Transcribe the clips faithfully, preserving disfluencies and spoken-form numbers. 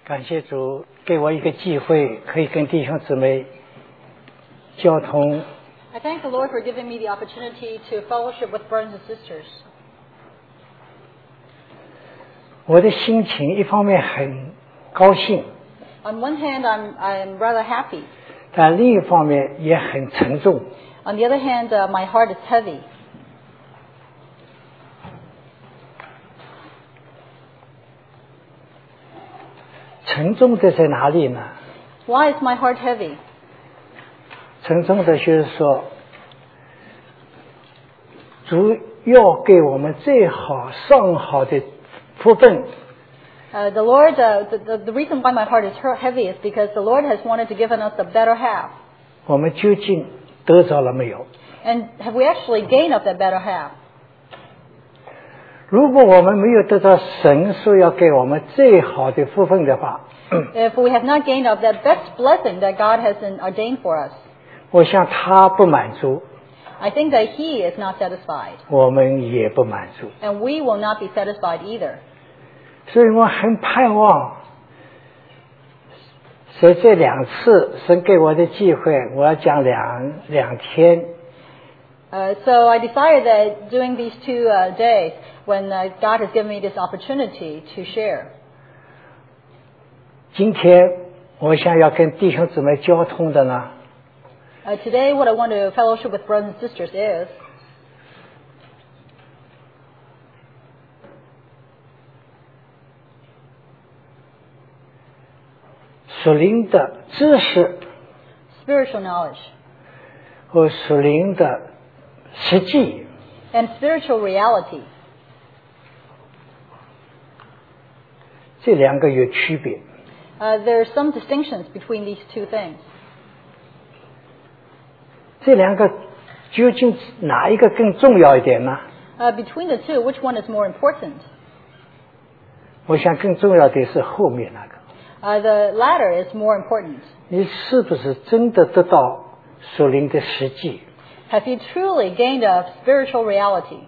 感谢主给我一个机会，可以跟弟兄姊妹交通。 I thank the Lord for giving me the opportunity to fellowship with brothers and sisters. 我的心情一方面很高兴， On one hand, I'm, I'm rather happy. 但另一方面也很沉重。 On the other hand, uh, my heart is heavy. 沉重的在哪里呢？ Why is my heart heavy? 沉重的就是说，主要给我们最好上好的福分。 Uh, the Lord, uh, the, the, the reason why my heart is heavy is because the Lord has wanted to give us the better half. 我们究竟得着了没有？ And have we actually gained of that better half? 如果我们没有得到神所要给我们最好的福分的话， If we have not gained of that best blessing that God has ordained for us, 我想他不满足， I think that He is not satisfied. 我们也不满足。 And we will not be satisfied either. 所以我很盼望，在这两次神给我的机会，我要讲两两天。 Uh, so I decided that during these two uh, days, when uh, God has given me this opportunity to share, 今天我想要跟弟兄姊妹交通的呢， uh, today what I want to fellowship with brothers and sisters is 属灵的知识 spiritual knowledge 和属灵的实际。 and spiritual reality. 这两个有区别。 Uh, there are some distinctions between these two things. 这两个究竟哪一个更重要一点呢？ Uh, between the two, which one is more important? 我想更重要的是后面那个。 Uh, the latter is more important. 你是不是真的得到属灵的实际？ Have you truly gained a spiritual reality?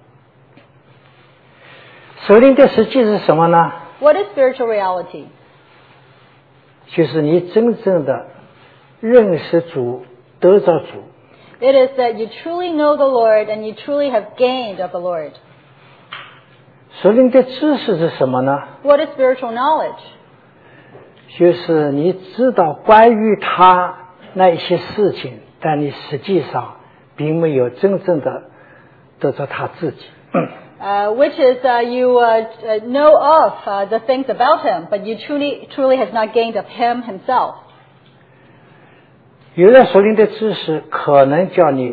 属灵的实际是什么呢？ What is spiritual reality? 就是你真正的认识主，得着主。 It is that you truly know the Lord and you truly have gained of the Lord. 属灵的知识是什么呢？ What is spiritual knowledge? 就是你知道关于他那一些事情，但你实际上并没有真正的得着他自己。 Uh, which is uh, you uh, uh, know of uh, the things about Him, but you truly, truly has not gained of Him Himself. 有了属灵的知识，可能叫你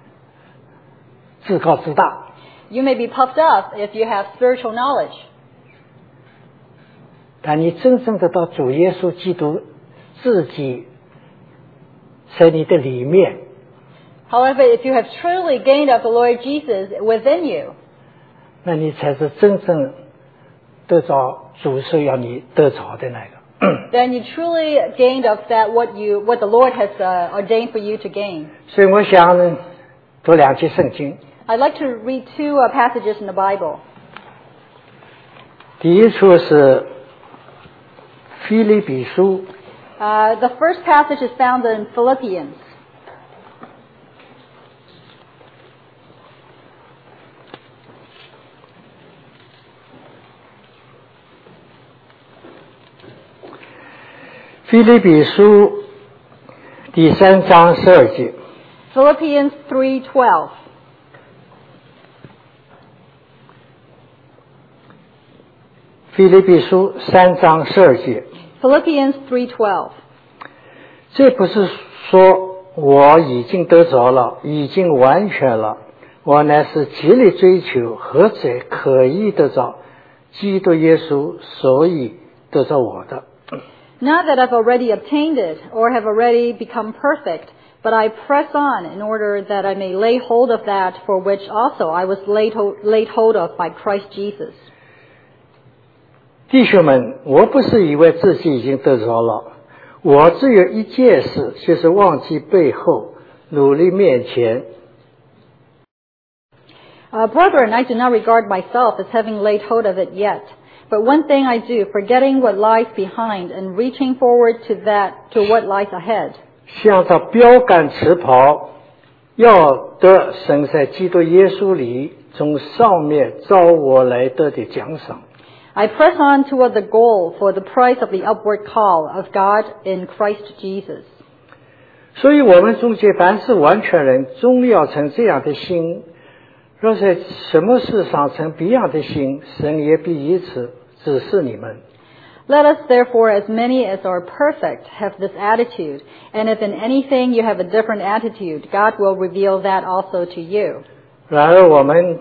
自高自大。 You may be puffed up if you have spiritual knowledge. 但你真正的到主耶稣基督自己在你的里面， However, if you have truly gained of the Lord Jesus within you, 那你才是真正得着主所要你得着的那个。 then you truly gained of that what you what the Lord has uh, ordained for you to gain. 所以我想呢读两节圣经。 I'd like to read two uh, passages in the Bible. 第一处是腓立比书 Uh, the first passage is found in Philippians. 腓立比书第三章十二节。 Philippians three twelve. 腓立比书三章十二节。 Philippians three twelve. 这不是说我已经得着了，已经完全了，我乃是极力追求，何者可以得着基督耶稣，所以得着我的。 Not that I've already obtained it or have already become perfect, but I press on in order that I may lay hold of that for which also I was laid hold, laid hold of by Christ Jesus. 弟兄们，我不是以为自己已经得着了，我只有一件事，就是忘记背后，努力面前。 Uh, brethren, I do not regard myself as having laid hold of it yet, But one thing I do, forgetting what lies behind and reaching forward to that, to what lies ahead. 向着标杆直跑，要得神在基督耶稣里从上面召我来得的奖赏。 I press on toward the goal for the prize of the upward call of God in Christ Jesus. 所以我们中间凡是完全人，终要成这样的心。若在什么事上成别样的心，神也必以此指示你们。 Let us therefore, as many as are perfect, have this attitude, and if in anything you have a different attitude, God will reveal that also to you. 然而我们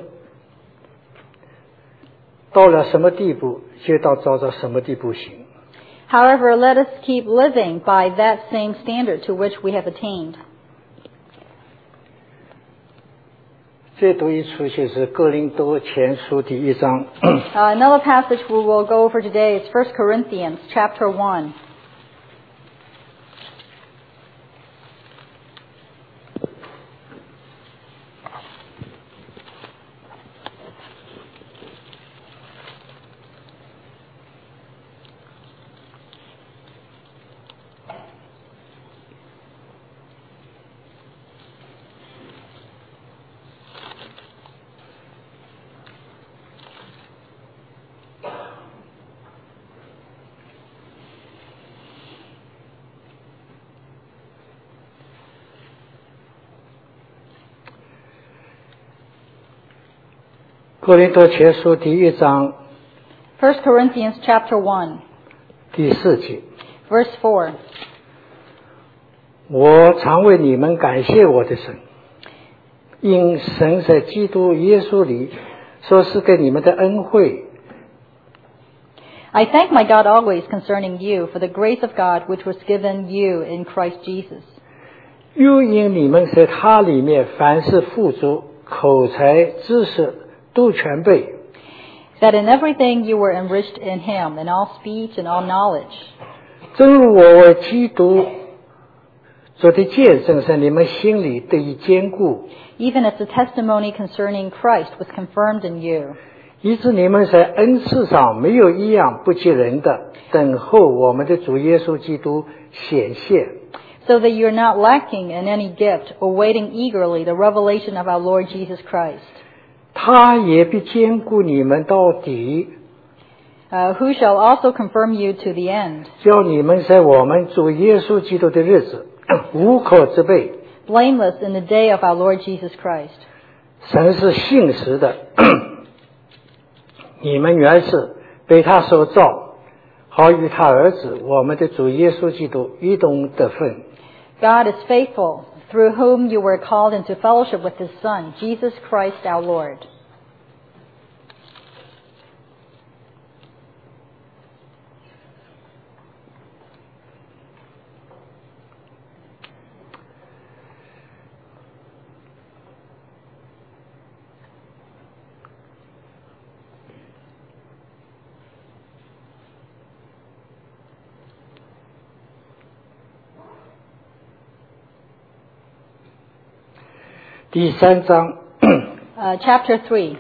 到了什么地步，就到照着什么地步行。 However, let us keep living by that same standard to which we have attained. 再读一处就是哥林多前书第一章。 uh, another passage we will go over today is First Corinthians chapter one. 哥林多前书第一章 First Corinthians chapter one, 第四节， verse four. 我常为你们感谢我的神，因神在基督耶稣里所赐给你们的恩惠。 I thank my God always concerning you for the grace of God which was given you in Christ Jesus. 又因你们在他里面凡事富足，口才知识都全备。 That in everything you were enriched in him, in all speech and all knowledge. 正如我为基督做的见证，在你们心里得以坚固， Even as the testimony concerning Christ was confirmed in you. 以致你们在恩赐上没有一样不及人的，等候我们的主耶稣基督显现。 So that you are not lacking in any gift, awaiting eagerly the revelation of our Lord Jesus Christ. 他也必坚固你们到底， Uh, who shall also confirm you to the end, 叫你们在我们主耶稣基督的日子无可责备。 blameless in the day of our Lord Jesus Christ. 神是信实的，你们原是被他所造，好与他儿子我们的主耶稣基督一同得分。 God is faithful, through whom you were called into fellowship with his Son, Jesus Christ our Lord. 第三章 Uh, chapter three.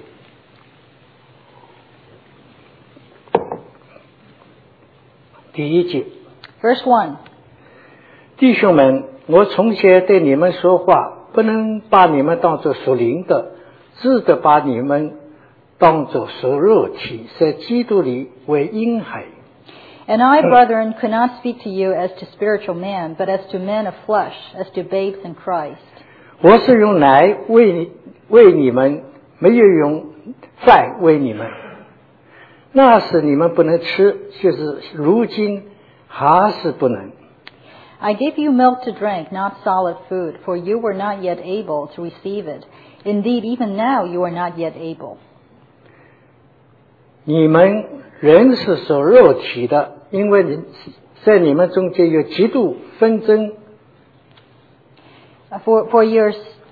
第一节， Verse one. 弟兄们，我从前对你们说话，不能把你们当作属灵的，只得把你们当作属肉体，在基督里为婴孩。 And I, brethren, could not speak to you as to spiritual men, but as to men of flesh, as to babes in Christ. 我是用奶喂喂你们，没有用饭喂你们。那时你们不能吃，就是如今还是不能。 I gave you milk to drink, not solid food, for you were not yet able to receive it. Indeed, even now you are not yet able. 你们人是属肉体的，因为你在你们中间有极度纷争。 Uh, For, for your,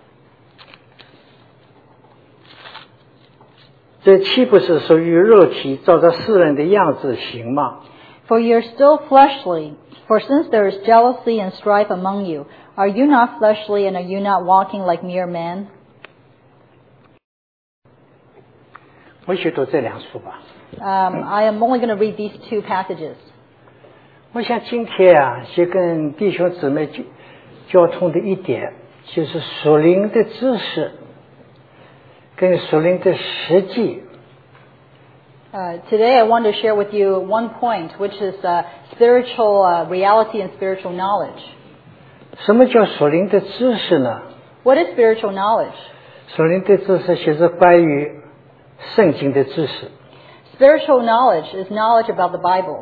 这岂不是属于肉体，照着世人的样子行吗？ for you're still fleshly. For since there is jealousy and strife among you, are you not fleshly and are you not walking like mere men? 我就读这两书吧。 Um, I am only going to read these two passages. 我想今天啊，先跟弟兄姊妹交通的一点，就是属灵的知识跟属灵的实际。 Uh, today I want to share with you one point, which is uh, spiritual uh, reality and spiritual knowledge. 什么叫属灵的知识呢？ What is spiritual knowledge? 属灵的知识就是关于圣经的知识。 Spiritual knowledge is knowledge about the Bible.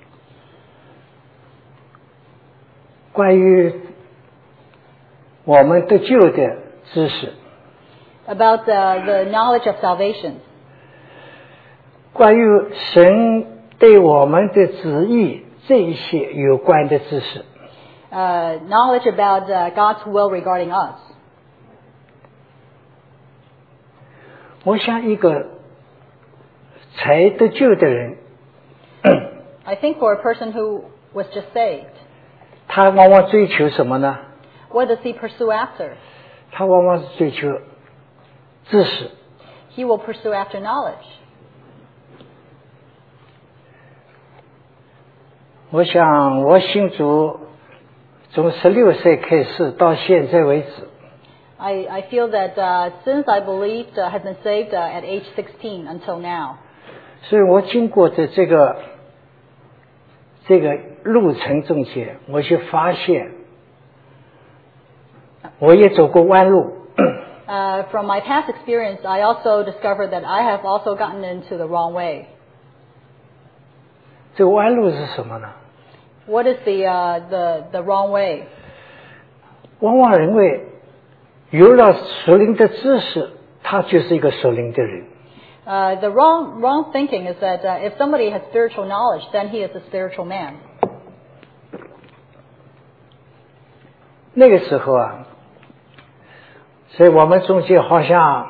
关于我们得救的知识。 About uh, the knowledge of salvation. 关于神对我们的旨意这一些有关的知识。 Uh, knowledge about uh, God's will regarding us. 我想一个才得救的人， I think for a person who was just saved, 他往往追求什么呢？ what does he pursue after? 他往往是追求知识。 He will pursue after knowledge. 我想我信主从十六岁开始到现在为止， I, I feel that uh, since I believed, uh, have been saved uh, at age sixteen until now. 所以我经过的这个这个路程中间，我就发现我也走过弯路。 Uh, from my past experience, I also discovered that I have also gotten into the wrong way. 这个弯路是什么呢？ What is the, uh, the, the wrong way? 往往认为有了属灵的知识，他就是一个属灵的人。 Uh, the wrong, wrong thinking is that uh, if somebody has spiritual knowledge, then he is a spiritual man. 那个时候啊，所以我们中间好像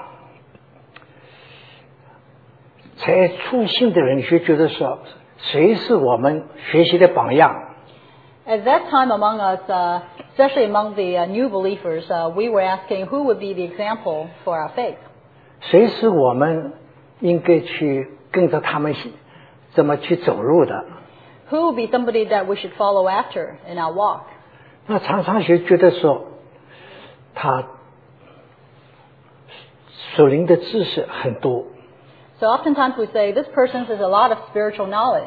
才初信的人就觉得说，谁是我们学习的榜样？ At that time among us, uh, especially among the uh, new believers, uh, we were asking who would be the example for our faith. 谁是我们应该去跟着他们怎么去走路的？ Who would be somebody that we should follow after in our walk? 那常常就觉得说，他属灵的知识很多。 So oftentimes we say, this person has a lot of spiritual knowledge.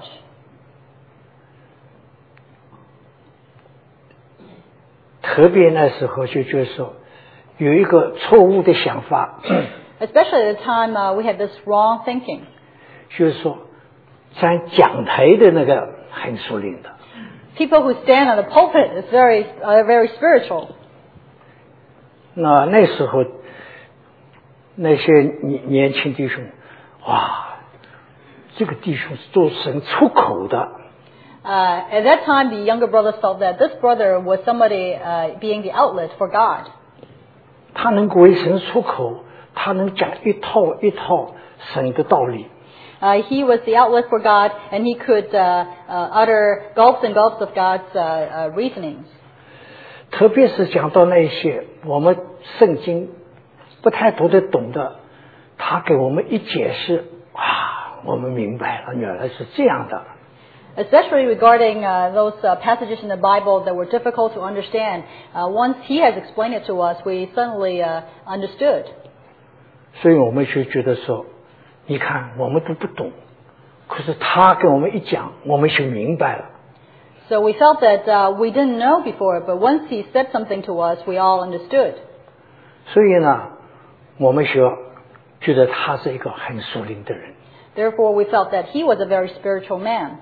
特别那时候就觉得说，有一个错误的想法， Especially at the time uh, we had this wrong thinking. 就是说，站讲台的那个很属灵的。 People who stand on the pulpit is very, uh, very spiritual. 那那时候那些年年轻弟兄，哇，这个弟兄是做神出口的。 Uh, at that time, the younger brothers felt that this brother was somebody uh, being the outlet for God. 他能为神出口，他能讲一套一套神的道理。 Uh, he was the outlet for God, and he could uh, uh, utter gulps and gulps of God's uh, uh, reasonings. 特别是讲到那些我们圣经不太读得懂的，他给我们一解释，啊，我们明白了，原来是这样的。 Especially regarding uh, those uh, passages in the Bible that were difficult to understand. Uh, once he has explained it to us, we suddenly uh, understood. 所以我们就觉得说，你看我们都不懂，可是他跟我们一讲，我们就明白了。 So we felt that uh, we didn't know before, but once he said something to us, we all understood. 所以呢，我们就觉得他是一个很属灵的人。 Therefore, we felt that he was a very spiritual man.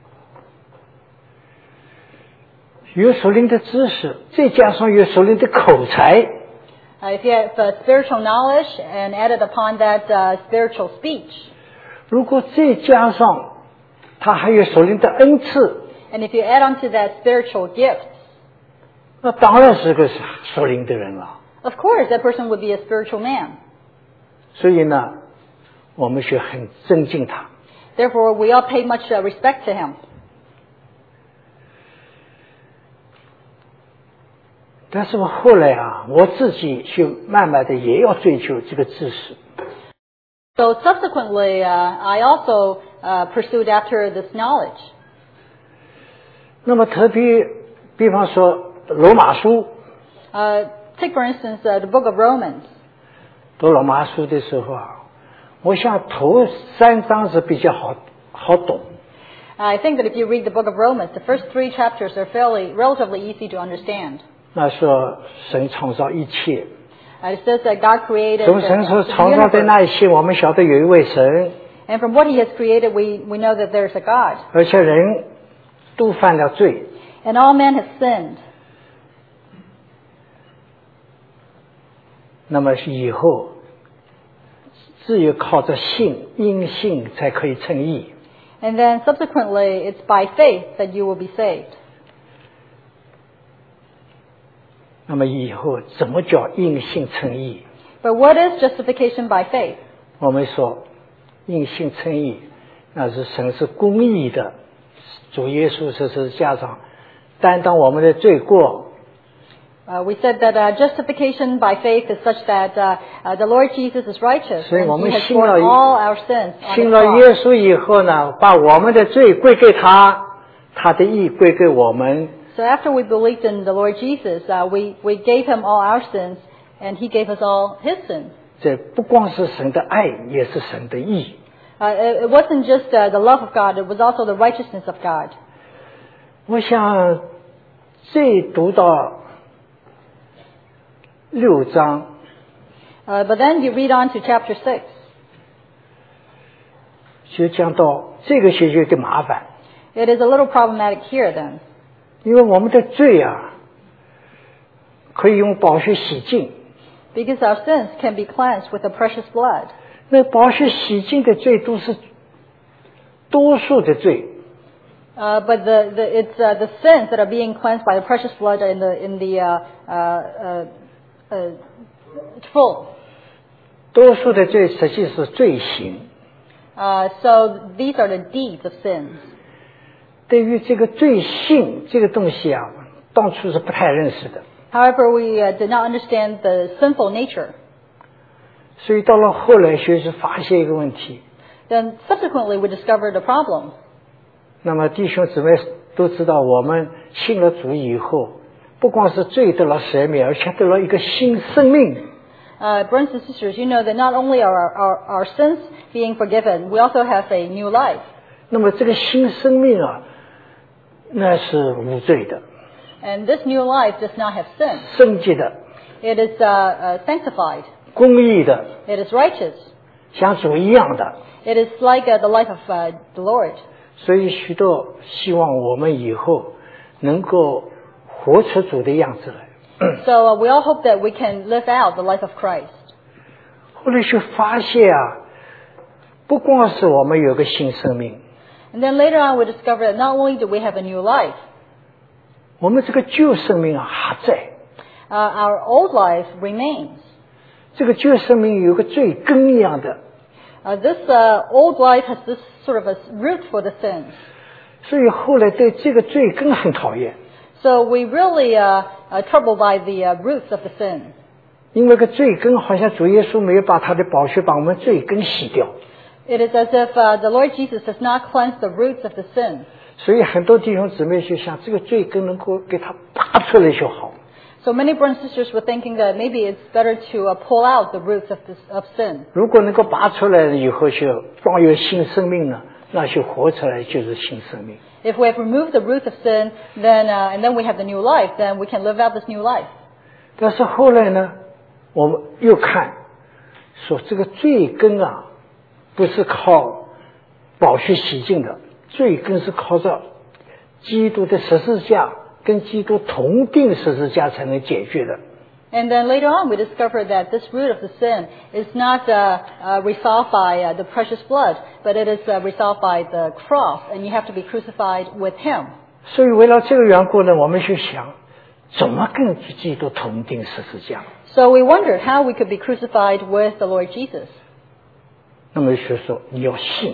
有属灵的知识，再加上有属灵的口才， Uh, if you have uh, spiritual knowledge and added upon that uh, spiritual speech, 如果再加上他还有属灵的恩赐， and if you add onto that spiritual gifts, 那当然是个属灵的人了。 of course that person would be a spiritual man. 所以呢，我们就很尊敬他。 Therefore, we all pay much uh, respect to him. 但是我后来啊，我自己就慢慢的也要追求这个知识。 So subsequently, uh, I also uh, pursued after this knowledge. 那么特别，比方说罗马书， Uh, take for instance uh, the book of Romans. 读罗马书的时候啊，我想头三章是比较好好懂。 I think that if you read the book of Romans, the first three chapters are fairly, relatively easy to understand. 那说神创造一切， Uh, it says that God created 从 the, 神所 the 创造的 universe. 那一些，我们晓得有一位神， And from what He has created, we, we know that there's a God. 而且人都犯了罪。 And all men have sinned. 那么以后只有靠着信，因信才可以称义。 And then subsequently, it's by faith that you will be saved. 那么以后怎么叫因信称义？ But what is justification by faith? 我们说因信称义，那是神是公义的，主耶稣是十字架上担当我们的罪过。 Uh, we said that uh, justification by faith is such that uh, uh, the Lord Jesus is righteous 所以我 and 们 He has 信了 borne all our sins on 信 the 了 cross. 耶稣以后呢，把我们的罪归给他，他的义归给我们。 So after we believed in the Lord Jesus, uh, we, we gave Him all our sins and He gave us all His sins. 这不光是神的爱，也是神的义。 Uh, it, it wasn't just uh, the love of God, it was also the righteousness of God. 我想这读到六章， Uh, but then you read on to chapter six. 就讲到这个学就有点麻烦， It is a little problematic here then. 因为我们的罪啊，可以用宝血洗净。 Because our sins can be cleansed with the precious blood. 那宝血洗净的罪都是多数的罪， Uh, but the, the, it's uh, the sins that are being cleansed by the precious blood in the, in the uh, uh, uh, uh, full. 多数的罪实际是罪行。 Uh, so these are the deeds of sins. 对于这个罪性这个东西啊，当初是不太认识的， However, we uh, did not understand the sinful nature. 所以到了后来学习发现一个问题。 Then subsequently we discovered a problem. 那么弟兄姊妹都知道，我们信了主以后，不光是罪得了赦免，而且得了一个新生命。 Uh, brothers and sisters, you know that not only are our, our, our sins being forgiven, we also have a new life. 那么这个新生命啊，那是无罪的、 And this new life does not have sin. 圣洁的、 It is uh, uh, sanctified. 公义的， It is righteous. 像主一样的。 It is like uh, the life of uh, the Lord. 所以许多希望我们以后能够活出主的样子来。 So uh, we all hope that we can live out the life of Christ. 后来就发现啊，不光是我们有个新生命， And then later on we discover that not only do we have a new life, 我们这个旧生命啊还在。 uh, our old life remains. 这个旧生命有个罪根一样的， Uh, this uh, old life has this sort of a root for the sins. 所以后来对这个罪根很讨厌， So we really uh, are troubled by the uh, roots of the sin. 因为个罪根好像主耶稣没有把他的宝血把我们罪根洗掉， It is as if uh, the Lord Jesus has not cleansed the roots of the sin. 所以很多弟兄姊妹就想这个罪根能够给他拔出来就好。 So many brothers and sisters were thinking that maybe it's better to uh, pull out the roots of, this, of sin. 如果能够拔出来了以后，就装有新生命了，那就活出来就是新生命。 If we have removed the roots of sin, then uh, and then we have the new life, then we can live out this new life. 但是后来呢，我们又看说这个罪根啊，不是靠宝血洗净的，罪根是靠着基督的十字架跟基督同定十字架才能解决的。 And then later on, we discovered that this root of the sin is not uh, uh, resolved by uh, the precious blood, but it is uh, resolved by the cross, and you have to be crucified with Him. 所以为了这个缘故呢，我们就想怎么跟基督同定十字架。 So we wondered how we could be crucified with the Lord Jesus. 那么就说你要信，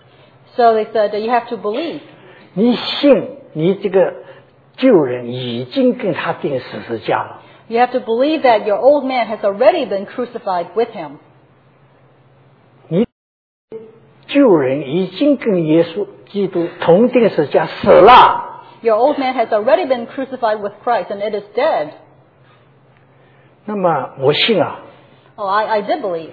So they said that you have to believe. 你信你这个旧人已经跟他定十字架了。 You have to believe that your old man has already been crucified with Him. 旧人已经跟耶稣基督同定十字架死了。 Your old man has already been crucified with Christ, and it is dead. 那么我信啊。 Oh, I, I did believe.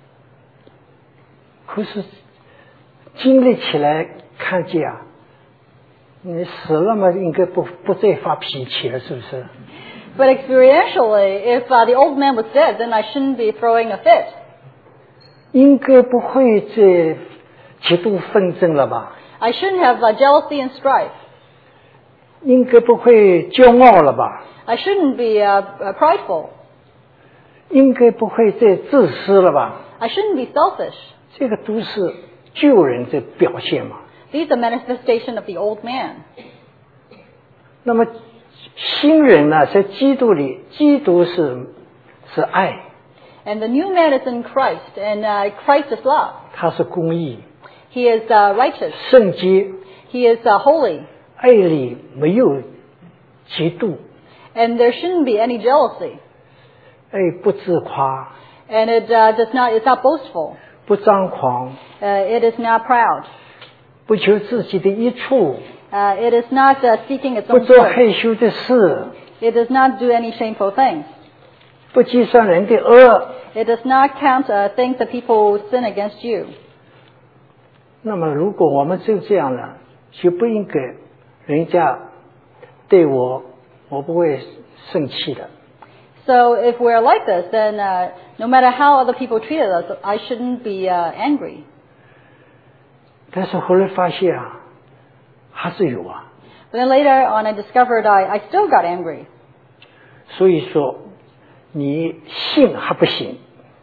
可是经历起来看见啊，你死了嘛，应该不不再发脾气了，是不是？ But experientially, if uh, the old man was dead, then I shouldn't be throwing a fit. 应该不会再嫉妒纷争了吧？ I shouldn't have uh, jealousy and strife. 应该不会骄傲了吧？ I shouldn't be uh, uh, prideful. 应该不会再自私了吧？ I shouldn't be selfish. 这个都是旧人的表现嘛。 These are manifestation of the old man. 那么新人呢，在基督里，基督是是爱， And the new man is in Christ, and uh, Christ is love. 他是公义， He is uh, righteous. 圣洁， He is uh, holy. 爱里没有嫉妒， And there shouldn't be any jealousy. 爱不自夸， And it uh, does not, it's not boastful. 不张狂， Uh, it is not proud. 不求自己的益处， Uh, it is not uh, seeking its 不 own 做 good. 害羞的事， It does not do any shameful things. 不计算人的恶。 It does not count uh, things that people sin against you. 那么如果我们就这样了，就不应该人家对我，我不会生气的。 So if we're like this, then uh, no matter how other people treated us, I shouldn't be uh, angry. 但是后来发现啊，还是有啊。 But then later on, I discovered I, I still got angry. 所以说，你信还不行，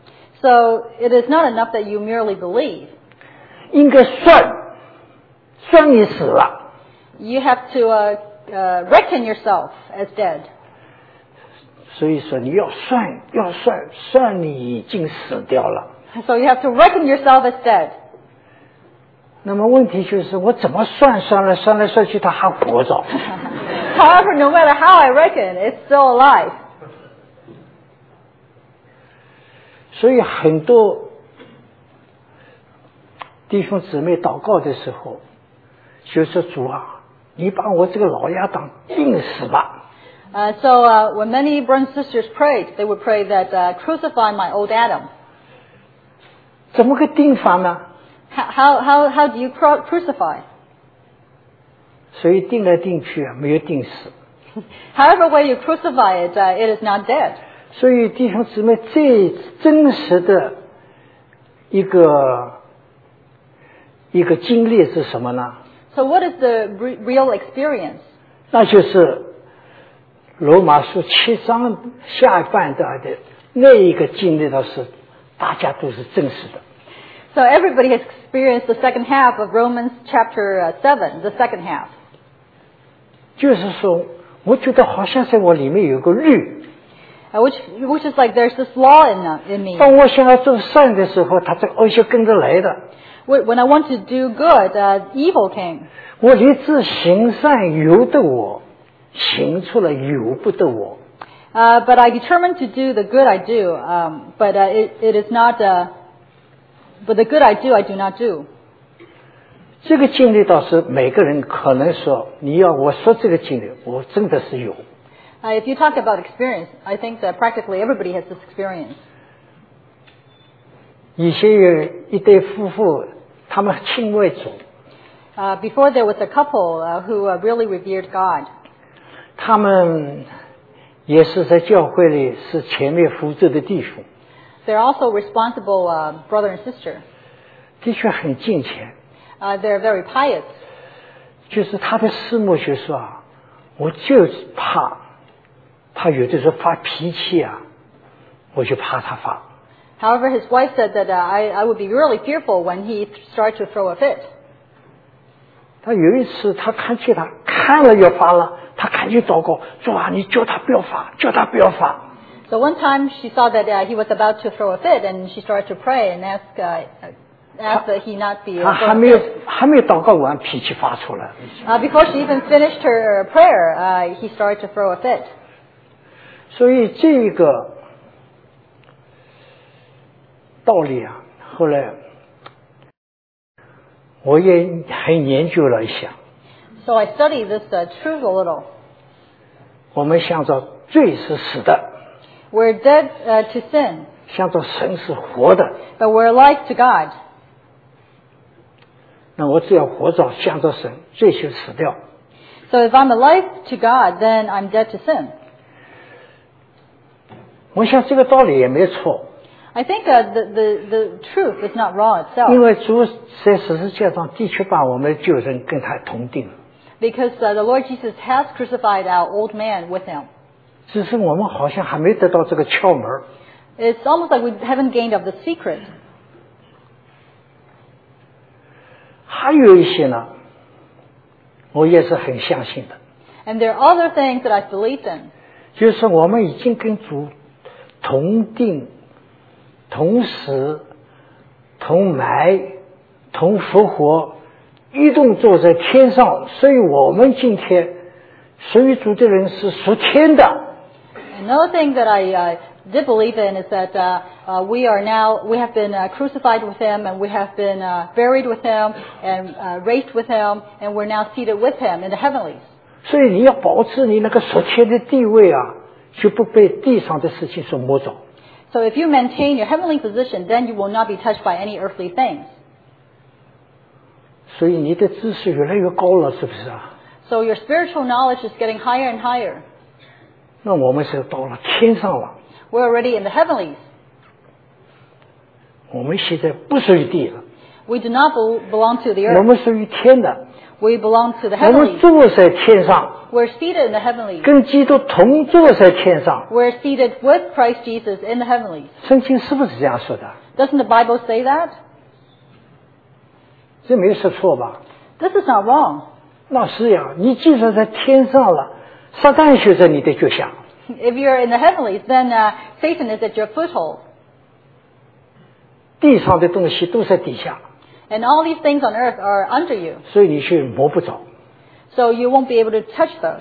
So it is not enough that you merely believe. 应该算，算你死了。 You have to uh, uh, reckon yourself as dead. 所以说你要算，要算，算你已经死掉了。 So you have to reckon yourself as dead. 那么问题就是，我怎么算算来算来算去，他还活着。 However, no matter how I reckon, it's still alive. 所以很多弟兄姊妹祷告的时候，就说主啊，你把我这个老亚当钉死吧。 Uh, so uh, when many brothers and sisters prayed, they would pray that uh, crucify my old Adam. 怎么个钉法呢？ How, how, how do you cru- crucify? 所以钉来钉去啊，没有钉死。 However way you crucify it, uh, it is not dead. 所以弟兄姊妹最真实的一个一个经历是什么呢？ So what is the re- real experience? 那就是罗马书七章下半段的那一个经历，倒是大家都是真实的。 So everybody has experienced the second half of Romans chapter uh, seven, the second half. 就是说，我觉得好像在我里面有个律， Uh, which, which is like there's this law in, uh, in me. 当我想要做善的时候，他这个恶就跟着来的。 Wh- When I want to do good, uh, evil came. 我立志行善，由得我；行出了，由不得我。 Uh, but I determined to do the good I do, um, but uh, it, it is not. Uh, but the good I do, I do not do. 这个经历倒是每个人可能说，你要我说这个经历，我真的是有。 Uh, if you talk about experience, I think that practically everybody has this experience. 以前有一对夫妇，他们亲为主， Uh, before there was a couple uh, who uh, really revered God. 他们也是在教会里是前面扶着的弟兄， They're also responsible uh, brother and sister. 的确很敬虔。 Uh, they're very pious. 就是他的师母就说啊，我就是怕，他有的时候发脾气啊，我就怕他发。 However, his wife said that uh, I, I would be really fearful when he started to throw a fit. 他有一次，他看见他看了要发了，他赶紧祷告说啊，你叫他不要发，叫他不要发。 So one time she saw that uh, he was about to throw a fit, and she started to pray and ask, uh, ask that he not be. 他 Uh, 还 throwing 没有 fit. 还没有祷告完，脾气发出来了。 Uh, before she even finished her prayer, uh, he started to throw a fit. 所以这个道理啊，后来我也很研究了一下。 So I studied this uh, truth a little. 我们想着罪是死的， We're dead uh, to sin, 想着神是活的。 but we're alive to God. 那我只要活着想着神，罪就死掉。 So if I'm alive to God, then I'm dead to sin. 我想这个道理也没错， I think uh, the, the, the truth is not wrong 因 itself, 为主在十字架上的确把我们的旧人跟他同定， because uh, the Lord Jesus has crucified our old man with him. 只是我们好像还没得到这个窍门。 It's almost like we haven't gained of the secret. 还有一些呢，我也是很相信的， And there are other things that I believe in. 就是我们已经跟主同定、同死、同埋、同复活，一同坐在天上，所以我们今天属于主的人是属天的。 Another thing that I uh, did believe in is that uh, uh, we are now, we have been uh, crucified with him, and we have been uh, buried with him, and uh, raised with him, and we're now seated with him in the heavenlies. 所以你要保持你那个属天的地位啊，就不被地上的事情所摸着。 So if you maintain your heavenly position, then you will not be touched by any earthly things. 所以你的知识越来越高了，是不是啊？ So your spiritual knowledge is getting higher and higher. 那我们是到了天上了， We're already in the heavenlies. 我们现在不属于地了， We do not bel- belong to the 我 earth. 们属于天的， We belong to the 我们 heavenlies. 坐在天上， We're seated in the heavenlies. 跟基督同坐在天上。 We're seated with Christ Jesus in the heavenlies. 圣经是不是这样说的？ Doesn't the Bible say that? 这没有说错吧？ This is not wrong. 那是呀，你既然在天上了，撒旦就在你的脚下。 If you're in the heavenlies, then uh, Satan is at your foothold. 地上的东西都在底下， And all these things on earth are under you. 所以你去摸不着。 So you won't be able to touch those.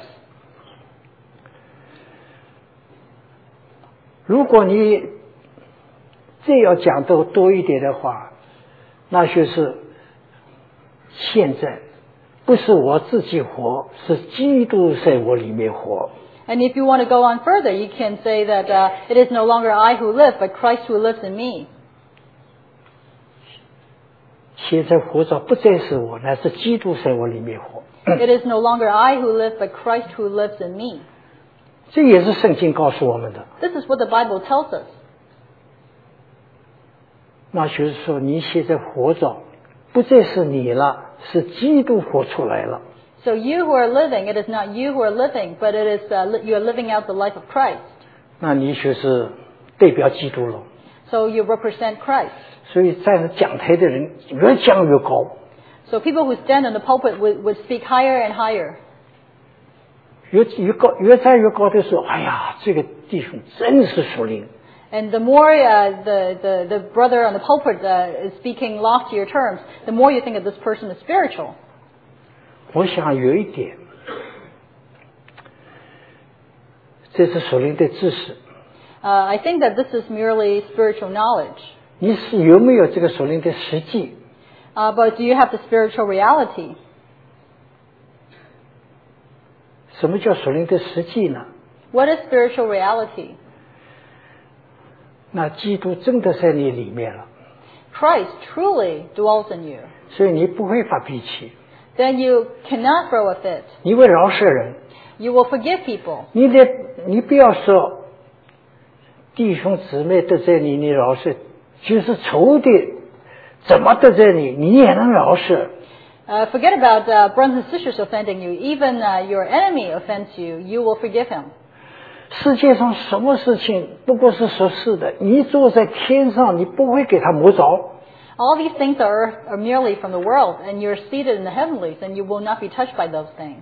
如果你这要讲的多一点的话，那就是现在不是我自己活，是基督在我里面活。 And if you want to go on further, you can say that uh, it is no longer I who live, but Christ who lives in me. 现在活着不再是我，乃是基督在我里面活。 It is no longer I who live, but Christ who lives in me. 这也是圣经告诉我们的。 This is what the Bible tells us. 那就是说，你现在活着，不再是你了，是基督活出来了。 So you who are living, it is not you who are living, but it is uh, li- you are living out the life of Christ. 那你就是代表基督了。 So you represent Christ. 所以站在讲台的人越讲越高， So people who stand on the pulpit would, would speak higher and higher. 越越高越站越高的时候，哎呀，这个弟兄真是属灵。 And the more uh, the, the, the brother on the pulpit uh, is speaking loftier terms, the more you think of this person as spiritual. 我想有一点，这是属灵的知识。 Uh, I think that this is merely spiritual knowledge. 你是有没有这个属灵的实际？ Uh, but do you have the spiritual reality? 什么叫属灵的实际呢？ What is spiritual reality? 那基督真的在你里面了， Christ truly dwells in you. 所以你不会发脾气， Then you cannot throw a fit. 你会饶恕人。 You will forgive people. 你的你不要说弟兄姊妹得罪你，你饶恕，就是仇敌怎么得罪你，你也能饶恕。 Uh, forget about uh, brothers and sisters offending you. Even uh, your enemy offends you, you will forgive him. 世界上什么事情不过是属世的，你坐在天上，你不会给他摸着。 All these things are, are merely from the world, and you're seated in the heavenlies, and you will not be touched by those things.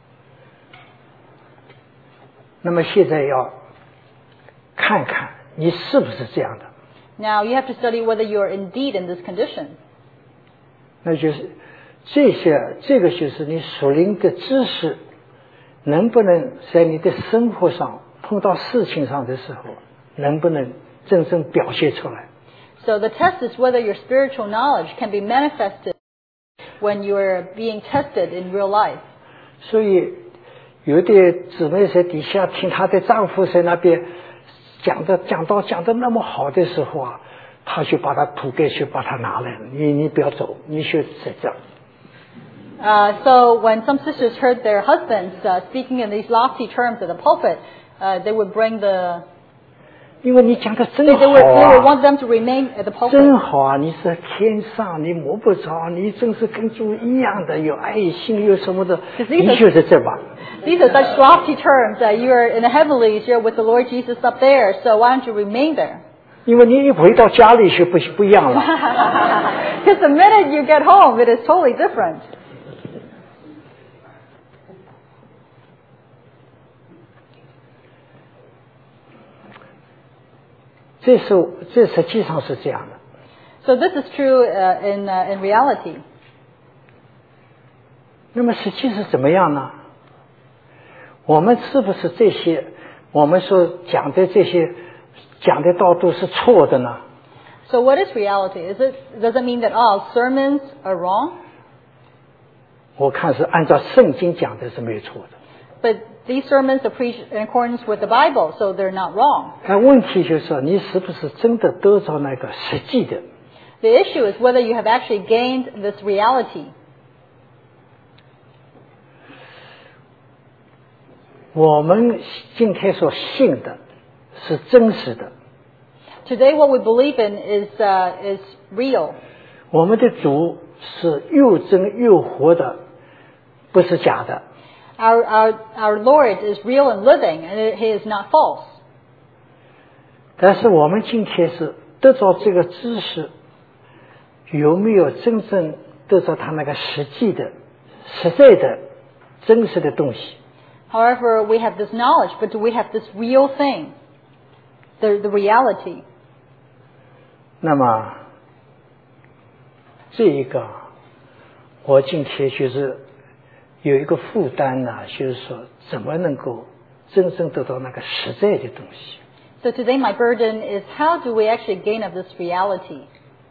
那么现在要看看你是不是这样的， Now, you have to study whether you are indeed in this condition. 那就是这些，这个就是你属灵的知识，能不能在你的生活上碰到事情上的时候，能不能真正表现出来？ So the test is whether your spiritual knowledge can be manifested when you're being tested in real life. 所以有的姊妹在底下听她的丈夫在那边讲的讲到讲的那么好的时候啊，她就把她土盖去把它拿来了，你你不要走，你就在这儿。 Uh, so when some sisters heard their husbands uh, speaking in these lofty terms at the pulpit, uh, they would bring the 因为你讲的真 they, 好 they, would, they would 啊， want them to remain at the 真 pulpit. 好啊！你是在天上，你摸不着，你真是跟主一样的，有爱心，有什么的，你就在这吧。 These are such lofty terms that you're in the heavenlies, you're with the Lord Jesus up there, so why don't you remain there? 因为你一回到家里去不不一样了。 Because the minute you get home, it is totally different. 这是这实际上是这样的。 So this is true uh, in uh, in reality. 那么实际是怎么样呢？我们是不是这些我们所讲的这些讲的道都是错的呢？ So what is reality? Is it does it mean that all sermons are wrong? 我看是按照圣经讲的是没有错的。 But these sermons are preached in accordance with the Bible, so they're not wrong. 但问题就是说，你是不是真的得着那个实际的？ The issue is whether you have actually gained this reality. 我们今天所信的是真实的， Today, what we believe in is uh, is real. 我们的主是又真又活的，不是假的。 Our our our Lord is real and living, and He is not false. 但是我们今天是得到这个知识，有没有真正得到他那个实际的、实在的、真实的东西？ However, we have this knowledge, but do we have this real thing, the the reality? 那么这一个，我今天就是有一个负担呢，就是说怎么能够真正得到那个实在的东西。 So today, my burden is how do we actually gain of this reality?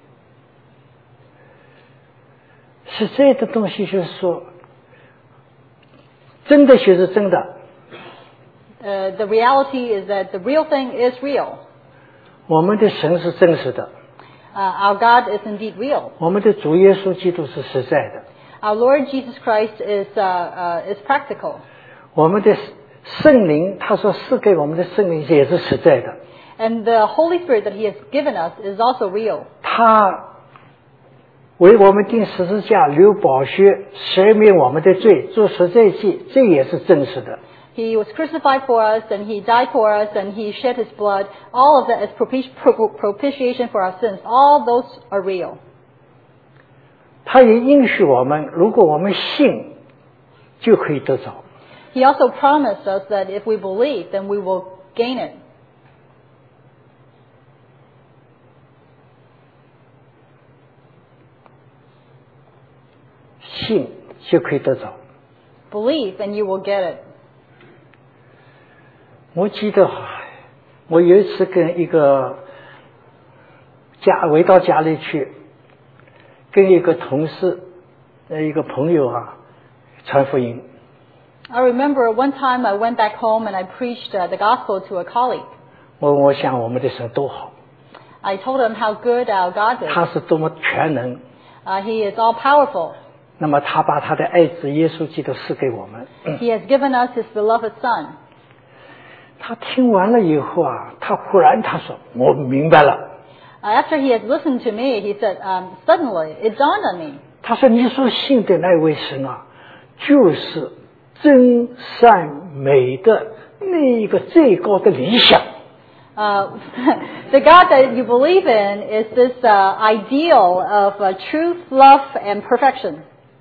实在的东西就是说，真的就是真的。 Uh, the reality is that the real thing is real. 我们的神是真实的， Uh, our God is indeed real. 我们的主耶稣基督是实在的， Our Lord Jesus Christ is uh, uh, is practical. 我们的圣灵，他所赐给我们的圣灵也是实在的。 And the Holy Spirit that He has given us is also real. 他为我们钉十字架，流宝血，赦免我们的罪，做赎罪祭，这也是真实的。 He was crucified for us, and He died for us, and He shed His blood. All of that is propici- pro- propitiation for our sins. All those are real. 他也应许我们，如果我们信，就可以得着。 He also promised us that if we believe, then we will gain it. 信就可以得着。 Believe, and you will get it. 我记得我有一次跟一个家回到家里去，跟一个同事、呃一个朋友啊传福音。 I remember one time I went back home and I preached uh, the gospel to a colleague. 我我想我们的神多好， I told him how good our God is. 他是多么全能。 Uh, he is all powerful. 那么他把他的爱子耶稣基督赐给我们。 He has given us His beloved Son. 他听完了以后啊，他忽然他说：“我明白了。 Uh, after he had listened to me, he said, um, suddenly it dawned on me. ” 他说：“你所信的那位神啊，就是真善美的那一个最高的理想。” Uh, the God that you believe in is this uh, ideal of uh, truth, love, and perfection.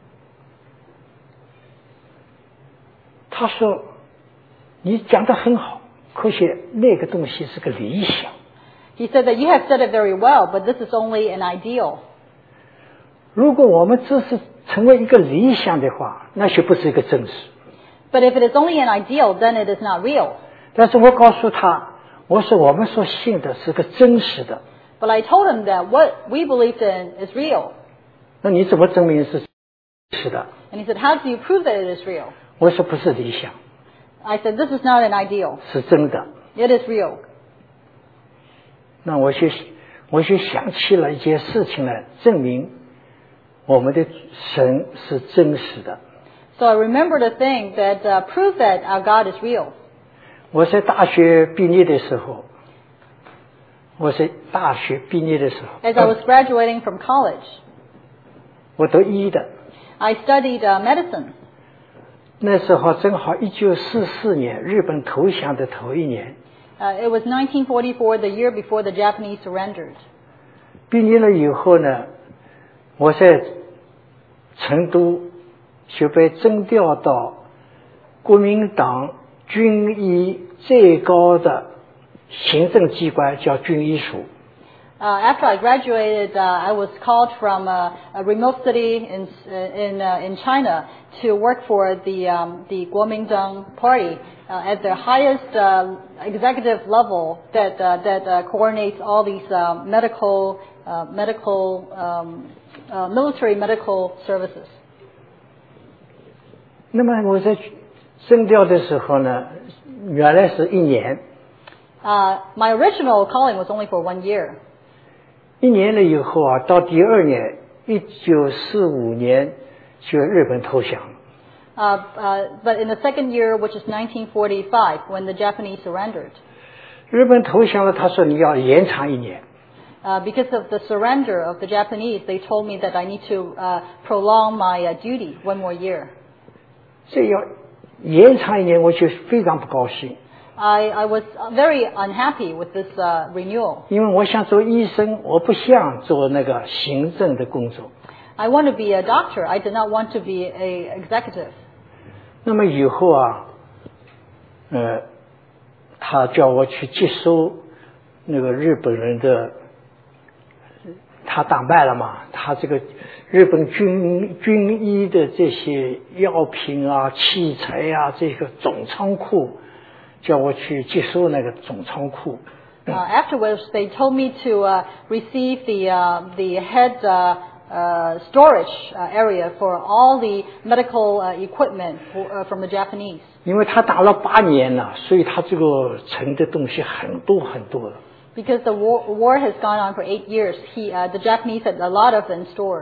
他说：“你讲得很好，可是那个东西是个理想。 He said that you have said it very well, but this is only an ideal. 如果我们只是成为一个理想的话，那就不是一个真实。 But if it is only an ideal, then it is not real. 但是我告诉他，我说我们所信的是个真实的。 But I told him that what we believed in is real. 那你怎么证明是是的。 And he said, how do you prove that it is real? 我说不是理想， I said, this is not an ideal. 是真的。 It is real. 那我就我就想起了一件事情来证明我们的神是真实的。 So I remembered a thing that uh, proved that our God is real. 我在大学毕业的时候，我在大学毕业的时候， As I was graduating from college, 我读医的。 I studied uh, medicine. 那时候正好一九四四年日本投降的头一年， Uh, it was nineteen forty-four, the year before the Japanese surrendered. 毕业了以后呢，我在成都就被征调到国民党军医最高的行政机关，叫军医署。 Uh, after I graduated, uh, I was called from a, a remote city in in uh, in China to work for the um, the Kuomintang Party uh, at the highest uh, executive level that uh, that uh, coordinates all these uh, medical uh, medical um, uh, military medical services. 那么我在征调的时候呢，原来是一年， Uh, my original calling was only for one year. 一年了以后啊，到第二年，一九四五年就日本投降了。 Uh, uh, but in the second year, which is nineteen forty-five, when the Japanese surrendered, 日本投降了，他说你要延长一年。 uh, because of the surrender of the Japanese, they told me that I need to uh, prolong my uh, duty one more year. 这要延长一年，我就非常不高兴， I, I was very unhappy with this uh, renewal. 因为我想做医生，我不想做那个行政的工作。 I want to be a doctor. I did not want to be a executive. 那么以后啊，呃，他叫我去接收那个日本人的，他打败了嘛，他这个日本军军医的这些药品啊、器材啊，这个总仓库，叫我去接收那个总仓库。 Uh, afterwards, they told me to uh, receive the uh, the head uh, uh, storage uh, area for all the medical uh, equipment for, uh, from the Japanese. 因为他打了八年了，所以他这个存的东西很多很多了。 Because the war, war has gone on for eight years, he, uh, the Japanese had a lot of in store.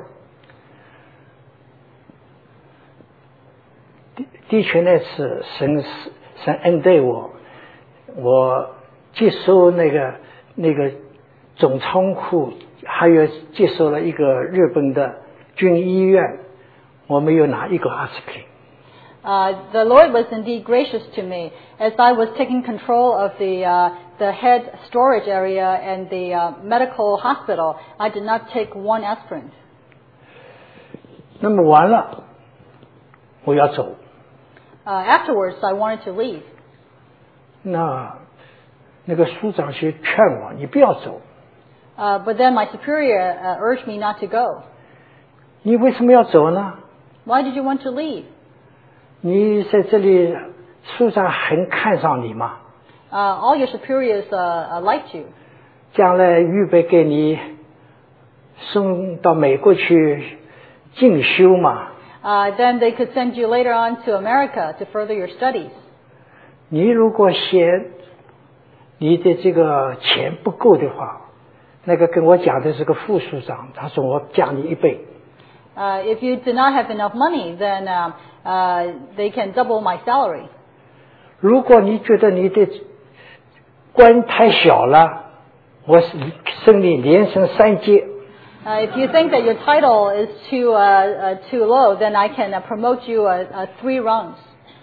的的确那次神神恩待我，我接收那个那个总仓库，还有接收了一个日本的军医院，我没有拿一个阿司匹林。 Uh, the Lord was indeed gracious to me as I was taking control of the uh, the head storage area and the uh, medical hospital. I did not take one aspirin. 那么完了，我要走。 Uh, afterwards, I wanted to leave. 那那个署长就劝我，你不要走。 Uh, but then my superior uh, urged me not to go. 你为什么要走呢？ Why did you want to leave? 你在这里，署长很看上你嘛， Uh, all your superiors uh, uh, liked you. 将来预备给你送到美国去进修嘛。 Uh, then they could send you later on to America to further your studies. 你如果嫌你的这个钱不够的话，那个跟我讲的是个副署长，他说我加你一倍。 Uh, if you do not have enough money, then um, uh, they can double my salary. 如果你觉得你的官太小了，我是升你连升三阶。 Uh, if you think that your title is too uh, uh, too low, then I can uh, promote you uh, uh, three rungs.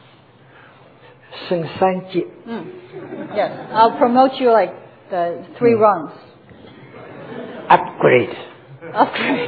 升三阶。 Mm. Yes, I'll promote you like the three rungs. Upgrade。 Upgrade.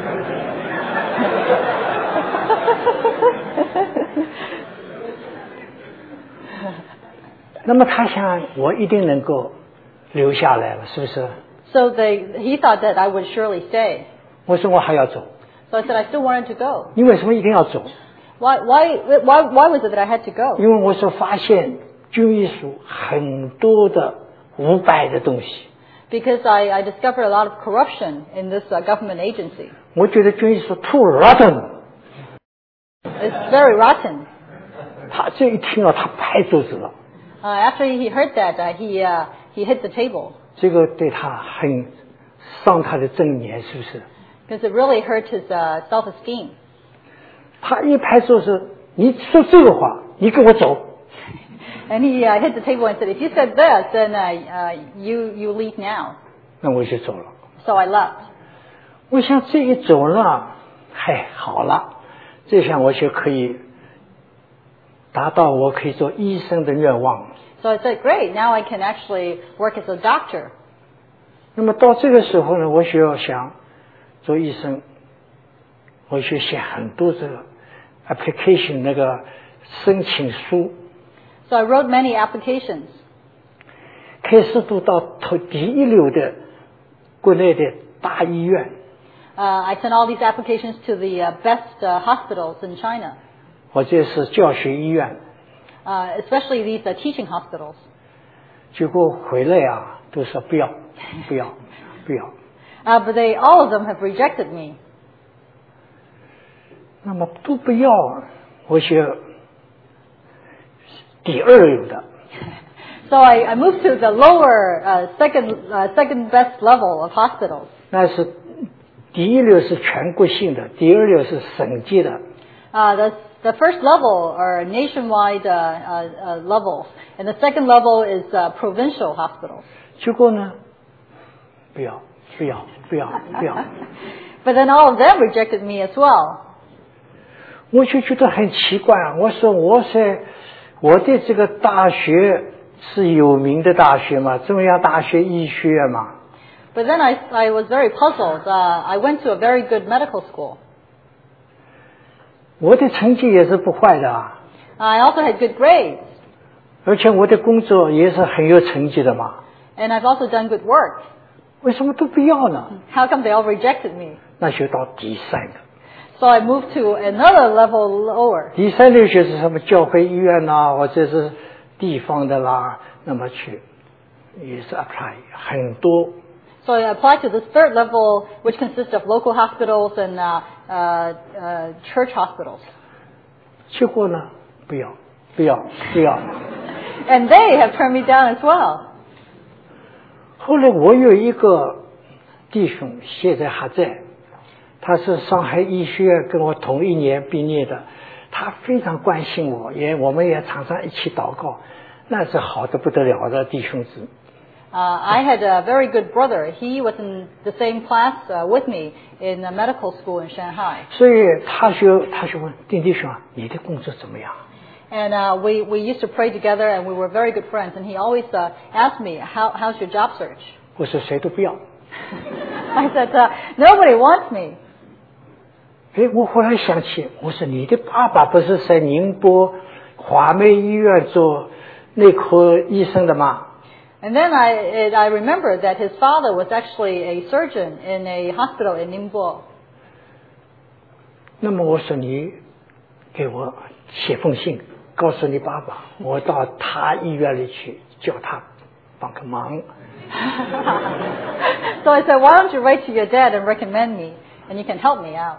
那么他想我一定能够留下来了，是不是？ So they, he thought that I would surely stay. 我说我还要走。 So I said I still wanted to go. 你为什么一定要走？ Why, why, why, why was it that I had to go? 因为我所发现军医署很多的腐败的东西。 Because I, I discovered a lot of corruption in this uh, government agency. 我觉得军医署too rotten。 It's very rotten. 他这一听啊，他拍桌子了。 Uh, after he heard that, uh, he uh, he hit the table. 这个对他很伤他的正念，是不是？ Because it really hurt his uh, self-esteem. 他一拍桌子，你说这个话，你跟我走。 And he uh, hit the table and said, "If you said this, then uh, uh, you you leave now." 那我就走了。 So I left. 我想这一走呢，嗨，好了，这下我就可以达到我可以做医生的愿望。 So I said, "Great, now I can actually work as a doctor." 那么到这个时候呢，我需要想做医生，我去写很多这个 application 那个申请书。 So I wrote many applications. 开始都到头第一流的国内的大医院。 Uh, I sent all these applications to the uh, best uh, hospitals in China, 或者是教学医院， uh, especially these uh, teaching hospitals. 结果回来啊，都说不要，不要，不要。 Uh, but they, all of them have rejected me. 那么都不要，我学第二流的。 So I, I moved to the lower, uh, second, uh, second best level of hospitals. 那是第一流是全国性的，第二流是省级的。 Uh, the, the first level are nationwide uh, uh, uh, levels, and the second level is uh, provincial hospitals. 结果呢，不要，不要，不要，不要。 But then all of them rejected me as well. 我就觉得很奇怪啊！我说我在我的这个大学是有名的大学嘛，中央大学医学院嘛。 But then I, I was very puzzled. Uh, I went to a very good medical school. 我的成绩也是不坏的啊， I also had good grades, 而且我的工作也是很有成绩的嘛。 and I've also done good work. 为什么都不要呢？ How come they all rejected me? 那就到第三个， So I moved to another level lower. 第三类就是什么教会医院呐、或者是地方的啦，那么去也是 apply 很多。 So I applied to this third level, which consists of local hospitals and uh, uh, uh, church hospitals. 结果呢，不要，不要，不要。 And they have turned me down as well. 后来我有一个弟兄，现在还在，他是上海医学院跟我同一年毕业的，他非常关心我，也我们也常常一起祷告，那是好的不得了的弟兄子。 Uh, I had a very good brother. He was in the same class uh, with me in a medical school in Shanghai. 所以他就他就问丁弟兄啊，你的工作怎么样？ And uh, we, we used to pray together, and we were very good friends. And he always uh, asked me, How, how's your job search? 我说谁都不要。 I said, uh, nobody wants me. 哎，我后来想起，我说你的爸爸不是在宁波华美医院做内科医生的吗？ And then I, it, I remembered that his father was actually a surgeon in a hospital in Ningbo. 那么我说你给我写封信，告诉你爸爸，我到他医院里去，叫他帮个忙。 So I said, why don't you write to your dad and recommend me, and you can help me out.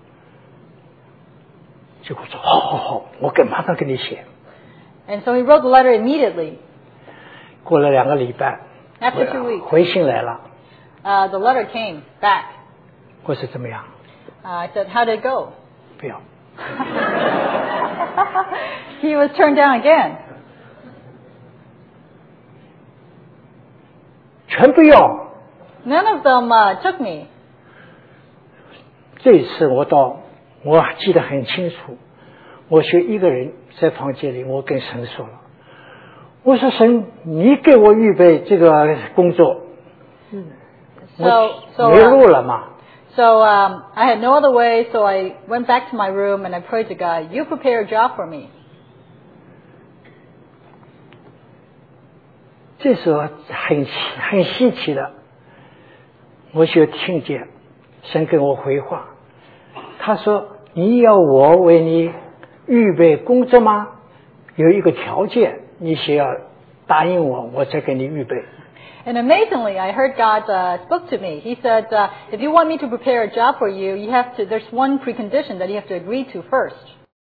结果说好好好，我跟马上给你写。 And so he wrote the letter immediately. 过了两个礼拜， After two weeks, 回信来了。 uh, the letter came back. 我说怎么样？ Uh, I said, how did it go? 不要。 He was turned down again. 全不要。 None of them uh, took me. 这一次我到，我还记得很清楚，我就一个人在房间里，我跟神说了，我说神，你给我预备这个工作， So, 我 so, 没 uh, 路了嘛。 so um, I had no other way, so I went back to my room and I prayed to God, you prepare a job for me. 这时候很很稀奇的，我就听见神跟我回话，他说：“你要我为你预备工作吗？有一个条件，你先要答应我，我再给你预备。” And amazingly, I heard God uh, spoke to me. He said, uh, if you want me to prepare a job for you, you have to, there's one precondition that you have to agree to first.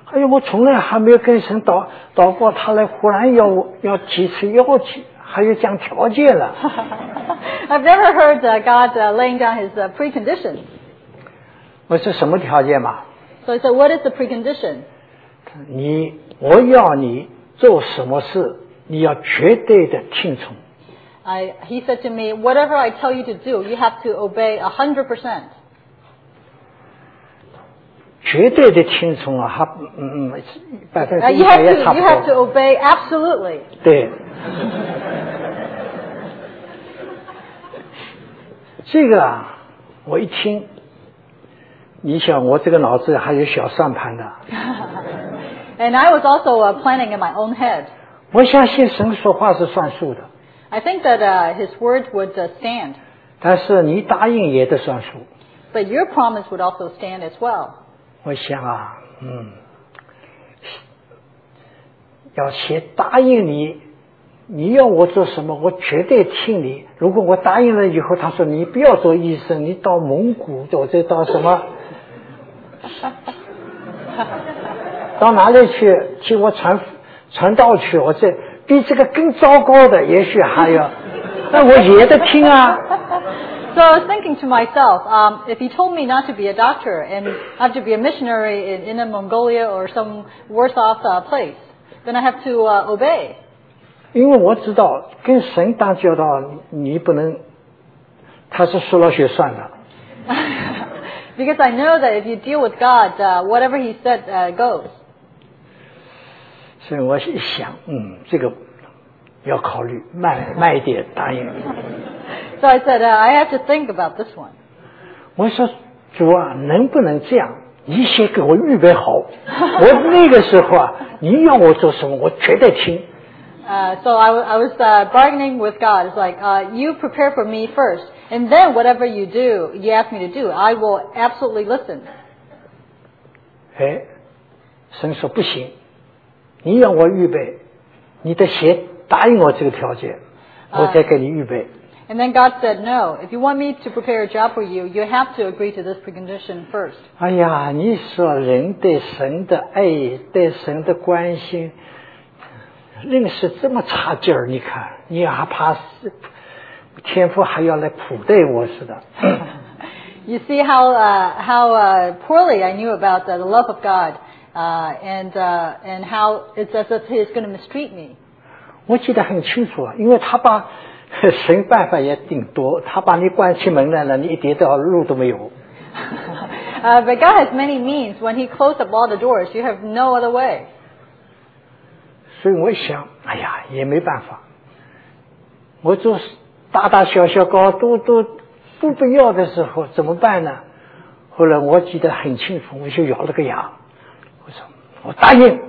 哎呦，我从来还没有跟神祷祷告，他来忽然要我要提出要求，还有讲条件了。 I've never heard uh, God uh, laying down his uh, preconditions. 我说什么条件嘛？ So I said, what is the precondition? 你，我要你做什么事，你要绝对的听从。 I, he said to me, whatever I tell you to do, you have to obey a hundred percent. 绝对的听从啊，还嗯嗯，百分 Uh, 之一 you 百 have 也 to 差不 you have to 多。 obey absolutely. 对，这个啊，我一听，你想我这个脑子还有小算盘的， And I was also uh, planning in my own head. 我相信神说话是算数的， I think that uh, his word would uh, stand, 但是你答应也得算数。 but your promise would also stand as well. 我想啊，嗯，要先答应你，你要我做什么，我绝对听你。如果我答应了以后，他说你不要做医生，你到蒙古或者到什么，到哪里去替我传传道去，我这比这个更糟糕的，也许还要，那我也得听啊。 So I was thinking to myself, um, if he told me not to be a doctor and not to be a missionary in Inner Mongolia or some worse off uh, place, then I have to uh, obey. 因为我知道跟神打交道，你不能，他是说了就算的。 Because I know that if you deal with God, uh, whatever he said uh, goes. 所以我一想，嗯，这个要考虑，慢慢一点答应你。 So I said, uh, I have to think about this one. 我说主啊，能不能这样？你先给我预备好，我那个时候啊，你要我做什么，我绝对听。 Uh, so I, w- I was uh, bargaining with God. It's like, uh, you prepare for me first, and then whatever you do, you ask me to do, I will absolutely listen. 哎，神说不行，你要我预备，你得先答应我这个条件，我再给你预备。 And then God said, no, if you want me to prepare a job for you, you have to agree to this precondition first. 哎呀，你说人对神的爱，对神的关心，认识这么差劲儿，你看，你还怕是天父还要来苦待我似的。 You see how uh, how uh, poorly I knew about uh, the love of God, uh, and uh, and how it's as if He's going to mistreat me. 我记得很清楚啊，因为他把神办法也挺多，他把你关起门来了，你一点条路都没有。 uh, but God has many means. When He closed up all the doors, you have no other way. 所以我想，哎呀，也没办法。我做大大小小高都都不必要的时候怎么办呢？后来我记得很清楚，我就咬了个牙，我说我答应。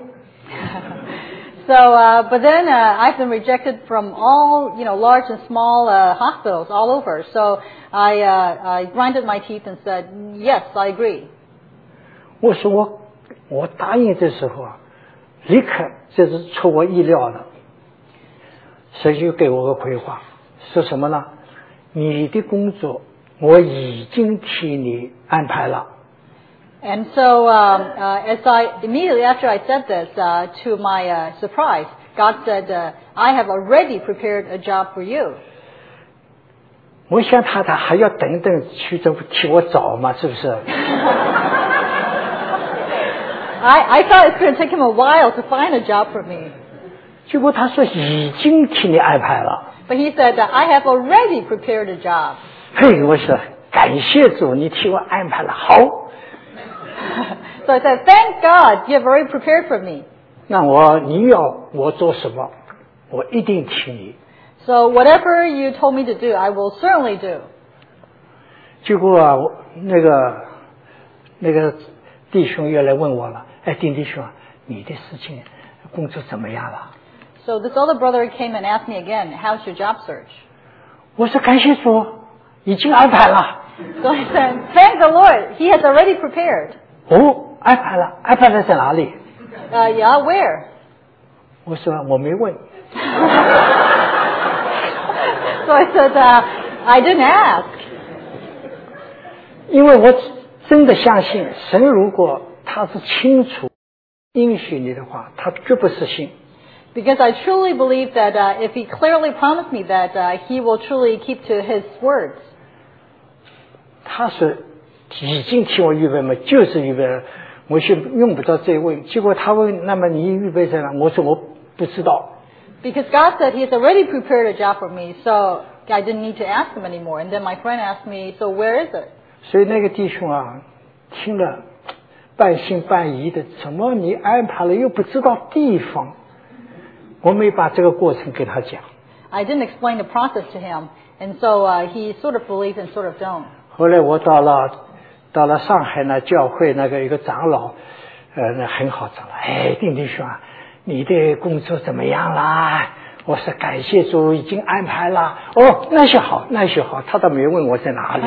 So, uh, but then uh, I've been rejected from all, you know, large and small uh, hospitals all over. So I, uh, I grinded my teeth and said, yes, I agree. 我说我我答应的时候啊，立刻这是出我意料的，神就给我个回话，说什么呢？你的工作我已经替你安排了。 And so, um, uh, as I immediately after I said this, uh, to my uh, surprise, God said, uh, "I have already prepared a job for you." 我想他他还要等等去这替我找嘛，是不是？ I, I thought it's going to take him a while to find a job for me. 结果他说已经替你安排了。 But he said, that I have already prepared a job. 嘿，我说感谢主，你替我安排了好。 So I said, thank God, you have already prepared for me. 那我你要我做什么，我一定听你。 So whatever you told me to do, I will certainly do. 结果啊，我那个那个弟兄又来问我了，哎，丁弟兄，你的事情工作怎么样了？ So this other brother came and asked me again, how's your job search? 我说感谢主，已经安排了。 So I said, thank the Lord, He has already prepared. 哦，安排了，安排了在哪里？ Uh, yeah, where? 我说我没问。 So I said, uh, I didn't ask. 因为我真的相信神，如果他是清楚应许你的话，他绝不实行。 Because I truly believe that uh, if he clearly promised me that uh, he will truly keep to his words. 他说已经替我预备嘛，就是预备了，我是用不着再问。结果他问，那么你预备在哪？我说我不知道。 Because God said He's already prepared a job for me, so I didn't need to ask him anymore. And then my friend asked me, so where is it? 所以那个弟兄啊，听了半信半疑的，怎么你安排了又不知道地方？我没把这个过程给他讲。 I didn't explain the process to him, and so uh, he sort of believes and sort of don't. 后来我到了到了上海呢，教会那个一个长老，呃，那很好长老，哎，丁弟兄啊，你的工作怎么样啦？我说感谢主，已经安排了。哦，那些好，那些好，他倒没问我在哪里。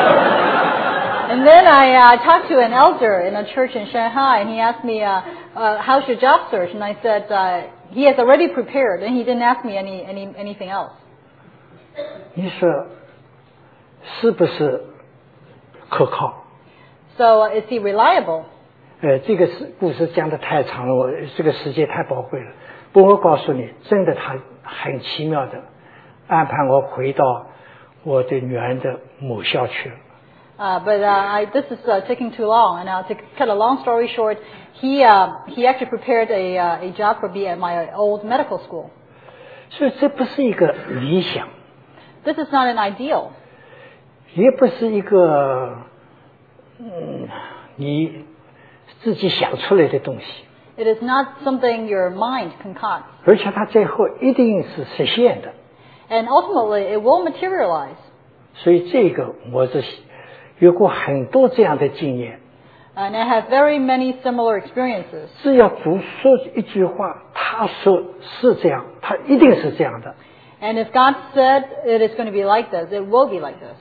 And then I uh, talked to an elder in a church in Shanghai, and he asked me, uh, uh, how's your job search? And I said, uh, he has already prepared, and he didn't ask me any, any, anything else. 你说是不是可靠？ So uh, is he reliable? 呃，这个是故事讲得太长了，我这个时间太宝贵了。不过我告诉你，真的他很奇妙的安排我回到我的女儿的母校去了。 Uh, but uh, I, this is uh, taking too long. And now to cut a long story short, he uh, he actually prepared a uh, a job for me at my old medical school. 所以这不是一个理想， This is not an ideal. 也不是一个嗯你自己想出来的东西， It is not something your mind concocts. 而且它最后一定是实现的。 And ultimately, it will materialize. 所以这个我是有过很多这样的经验。 And I have very many similar experiences. 只要主说一句话，他说是这样，他一定是这样的。 And if God said it is going to be like this, it will be like this.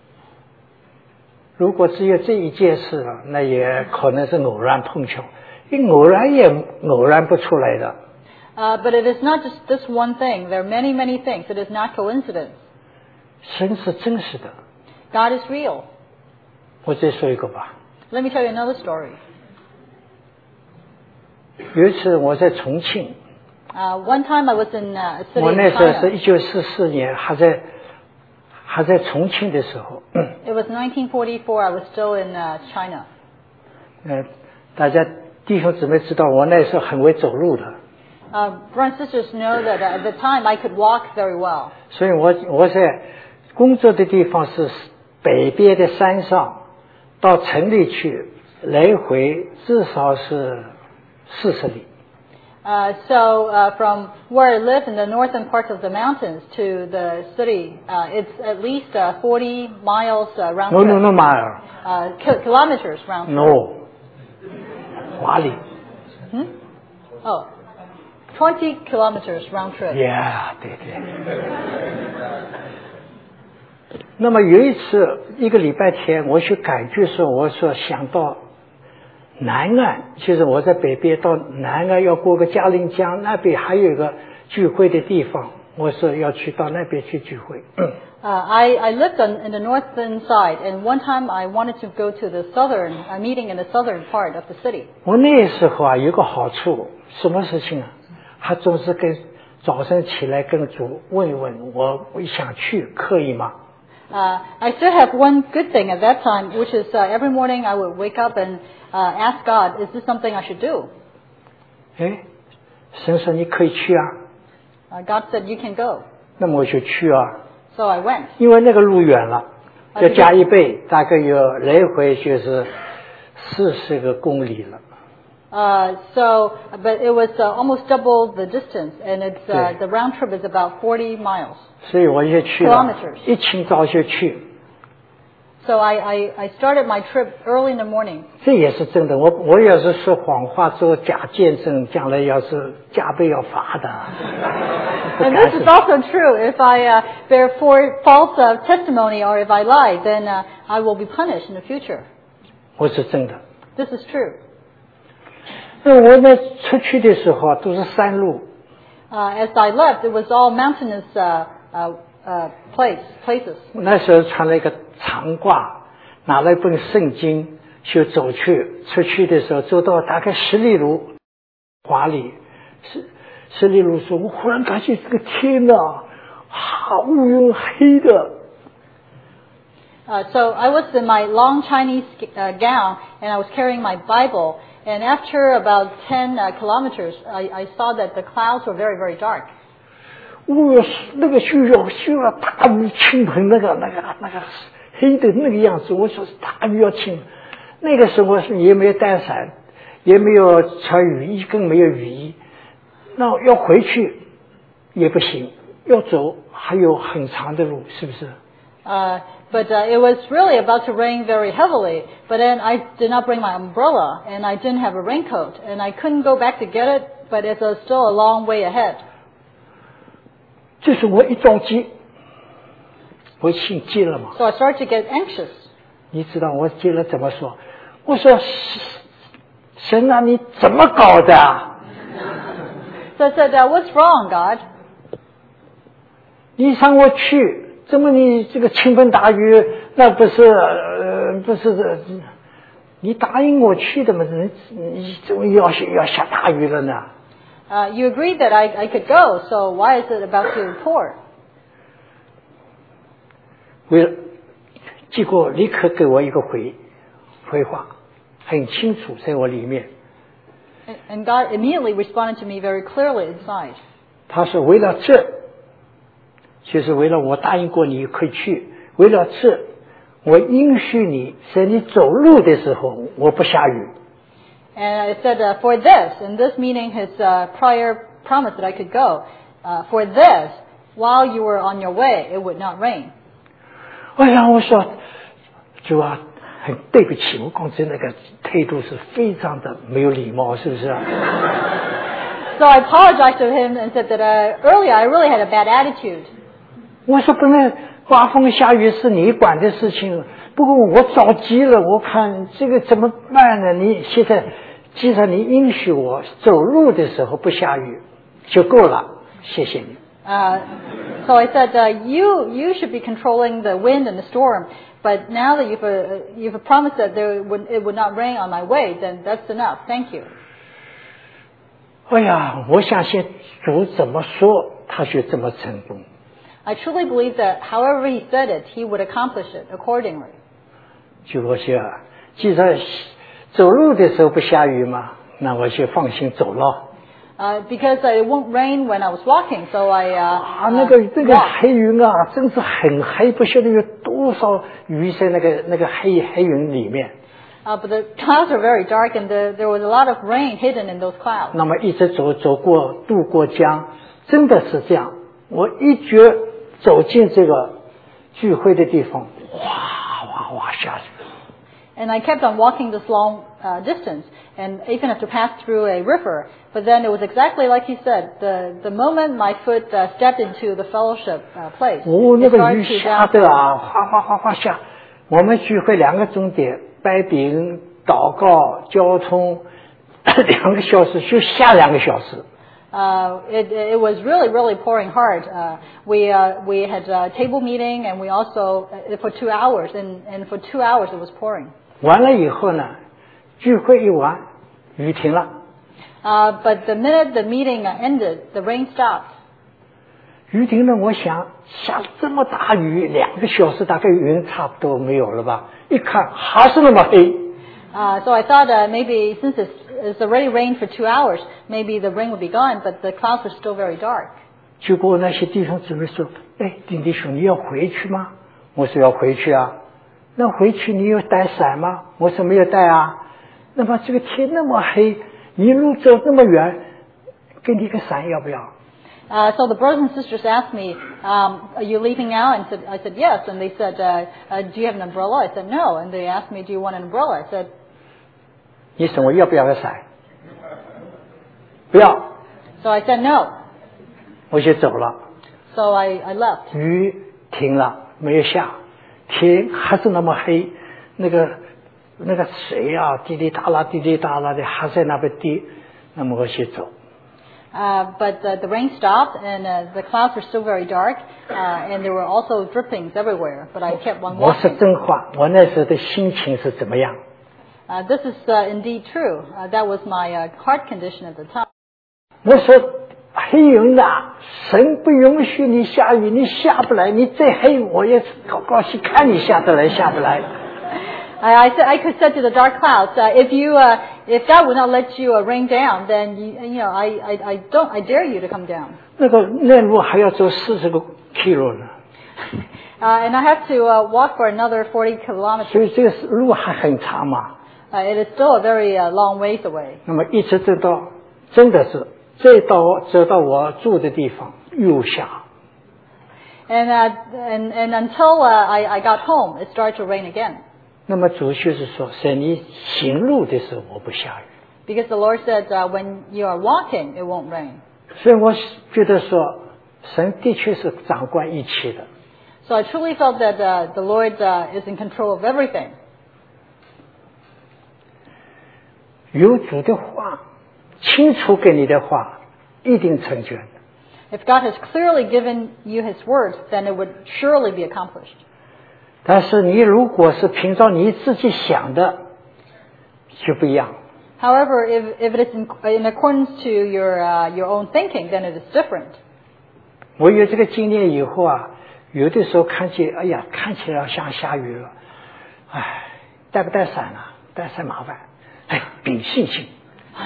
如果只有这一件事啊，那也可能是偶然碰巧，因为偶然也偶然不出来的。 Uh, but it is not just this one thing. There are many, many things. It is not coincidence. 神是真实的。 God is real. 我再说一个吧。 Let me tell you another story. 有一次我在重庆， Uh, one time I was in uh, a city 我 in 那时候是 China. 一九四四年，还在还在重庆的时候， It was nineteen forty-four. I was still in uh, China. 呃，大家弟兄姊妹知道，我那时候很会走路的， Uh, brothers and sisters know that uh, at the time I could walk very well. 所以我我在工作的地方是北边的山上，到城里去来回至少是四十里。 Uh, so uh, from where I live in the northern parts of the mountains to the city, uh, it's at least uh, forty miles uh, round No trip. no no mile Uh, ki- kilometers round trip. no 华里 Hmm? Oh, twenty kilometers round trip. yeah 对对。那么有一次一个礼拜天，我去感觉说，我说想到南岸，其实我在北边到南岸要过个嘉陵江，那边还有一个聚会的地方，我说要去到那边去聚会。 Uh, I, I lived on, in the northern side, and one time I wanted to go to the southern, a meeting in the southern part of the city. 我那时候啊有个好处，什么事情啊？他总是跟早晨起来跟主问一问，我我想去，可以吗？ Uh, I still have one good thing at that time, which is uh, every morning I would wake up and uh, ask God, is this something I should do? 哎，神说你可以去啊， Uh, God said, you can go. 那么我就去啊， So I went. 因为那个路远了， 啊要加一倍，大概有来回就是四十个公里了。 Uh, so, but it was uh, almost double the distance, and it's uh, Yeah. the round trip is about forty miles. 所以我就去了 Kilometers， 一清早就去， So I, I, I started my trip early in the morning. 这也是真的。我我要是说谎话做假见证，将来要是加倍要罚的。不 And 敢 this is 说 also true. If I uh, bear for false uh, testimony or if I lie, then uh, I will be punished in the future. 我是真的。 This is true. 那我那出去的时候啊都是山路， Uh, as I left, it was all mountainous uh, uh, uh, place, places. 那时候穿了一个长褂，拿了一本圣经就走去。出去的时候走到大概十里路， 华丽。是施利路说，我忽然感觉这个天啊，啊乌云黑的。 Uh, so I was in my long Chinese uh, gown, and I was carrying my Bible. And after about ten uh, kilometers, I, I saw that the clouds were very, very dark. 我那个需要需要大雨倾盆，那个那个那个黑的那个样子，我说是大雨要倾。那个时候是也没有带伞，也没有穿雨衣，更没有雨衣。那要回去也不行，要走还有很长的路，是不是？ Uh, but uh, it was really about to rain very heavily. But then I did not bring my umbrella, and I didn't have a raincoat, and I couldn't go back to get it. But it's uh, still a long way ahead. 这是我一着急，我心急了嘛。 So I started to get anxious. 你知道我急了怎么说？我说神啊，你怎么搞的啊？ So I said, uh, "What's wrong, God?" 你让我去。 怎么你这个倾盆大雨，那不是呃不是你答应我去的嘛？你你怎么要要下大雨了呢？ Uh, you agreed that I, I could go, so why is it about to pour? 为了结果立刻给我一个回回话，很清楚在我里面。 And God immediately responded to me very clearly inside. 他说为了这。 就是为了我答应过你可以去，为了这，我允许你在你走路的时候我不下雨。 And I said, uh, for this, and this meaning his uh, prior promise that I could go, uh, for this, while you were on your way, it would not rain. 哎呀，我说主啊，很对不起，我刚才那个态度是非常的没有礼貌，是不是啊？ So I apologized to him and said that uh, earlier I really had a bad attitude. 我说本来刮风下雨是你管的事情，不过我着急了，我看这个怎么办呢？你现在既然你允许我走路的时候不下雨就够了，谢谢你。 Uh, so I said, uh, you you should be controlling the wind and the storm, but now that you've uh, you've promised that there would, it would not rain on my way, then that's enough. Thank you. 哎呀，我相信主怎么说，他就怎么成功。 I truly believe that however he said it, he would accomplish it accordingly. 就我说，既然走路的时候不下雨嘛，那我就放心走了。 Uh, because uh, it won't rain when I was walking, so I uh, 啊，那个那个黑云啊，真是很黑，不晓得有多少雨在那个那个黑黑云里面。 Uh, but the clouds are very dark, and the, there was a lot of rain hidden in those clouds. 那么一直走走过渡过江，真的是这样。我一觉走进这个聚会的地方，哗哗哗下去。 And I kept on walking this long uh, distance, and even have to pass through a river. But then it was exactly like he said. The the moment my foot uh, stepped into the fellowship uh, place, 哦，那 it 个 started 雨 to 下 downpour. 的啊，哗哗哗哗下。我们聚会两个钟点，摆饼、祷告、交通，两个小时就下两个小时。 Uh, it, it was really, really pouring hard. Uh, we uh, we had a table meeting, and we also uh, for two hours, and, and for two hours it was pouring. 完了以后呢，聚会一完，雨停了。 Uh, but the minute the meeting uh, ended, the rain stopped. 雨停了，我想下这么大雨，两个小时大概云差不多没有了吧？一看还是那么黑。 Uh, so I thought uh, maybe since it's, it's already rained for two hours, maybe the rain would be gone, but the clouds were still very dark. 结果那些弟兄姊妹说：“哎，丁弟兄，你要回去吗？”我说：“要回去啊。”那回去你有带伞吗？我说：“没有带啊。”那么这个天那么黑，一路走那么远，给你个伞要不要？ Uh, so the brothers and sisters asked me, um, "Are you leaving now?" And said, I said, "Yes." And they said, uh, uh, "Do you have an umbrella?" I said, "No." And they asked me, "Do you want an umbrella?" I said, 你说我要不要个伞？不要， "So I said no." 我就走了。 So I, I left. 雨停了，没有下，天还是那么黑，那个那个水啊，滴滴答啦，滴滴答啦的，还在那边滴。那么我就走。 Uh, but uh, the rain stopped, and uh, the clouds were still very dark, uh, and there were also drippings everywhere. But I kept on 我说 walking. 真话，我那时候的心情是怎么样？ Uh, this is uh, indeed true. Uh, that was my uh, heart condition at the time. 我说黑云呐，神不允许你下雨，你下不来，你再黑我也高高兴看你下得来下不来。 I, I, said, I could say to the dark clouds, uh, if you, uh, if God would not let you uh, rain down, then you, you know, I, I, I don't, I dare you to come down. 那个那路还要走四十个 kilo 呢。 Uh, and I have to uh, walk for another forty kilometers. 所以这个路还很长嘛。 Uh, it is still a very uh, long ways away. 那么一直走到，真的是再到走到我住的地方又下。 And uh, and and until uh, I, I got home, it started to rain again. 那么主就是说，在你行路的时候我不下雨。 Because the Lord said, uh, when you are walking, it won't rain. 所以我觉得说，神的确是掌管一切的。 So I truly felt that uh, the Lord uh, is in control of everything. 有主的话，清楚给你的话，一定成全的。 If God has clearly given you His word, then it would surely be accomplished. 但是你如果是凭照你自己想的，就不一样。 However, if, if it is in, in accordance to your uh, your own thinking, then it is different. 我有这个经验以后啊，有的时候看见，哎呀，看起来像下雨了，哎，带不带伞啊？带伞麻烦，哎，凭信心。 uh,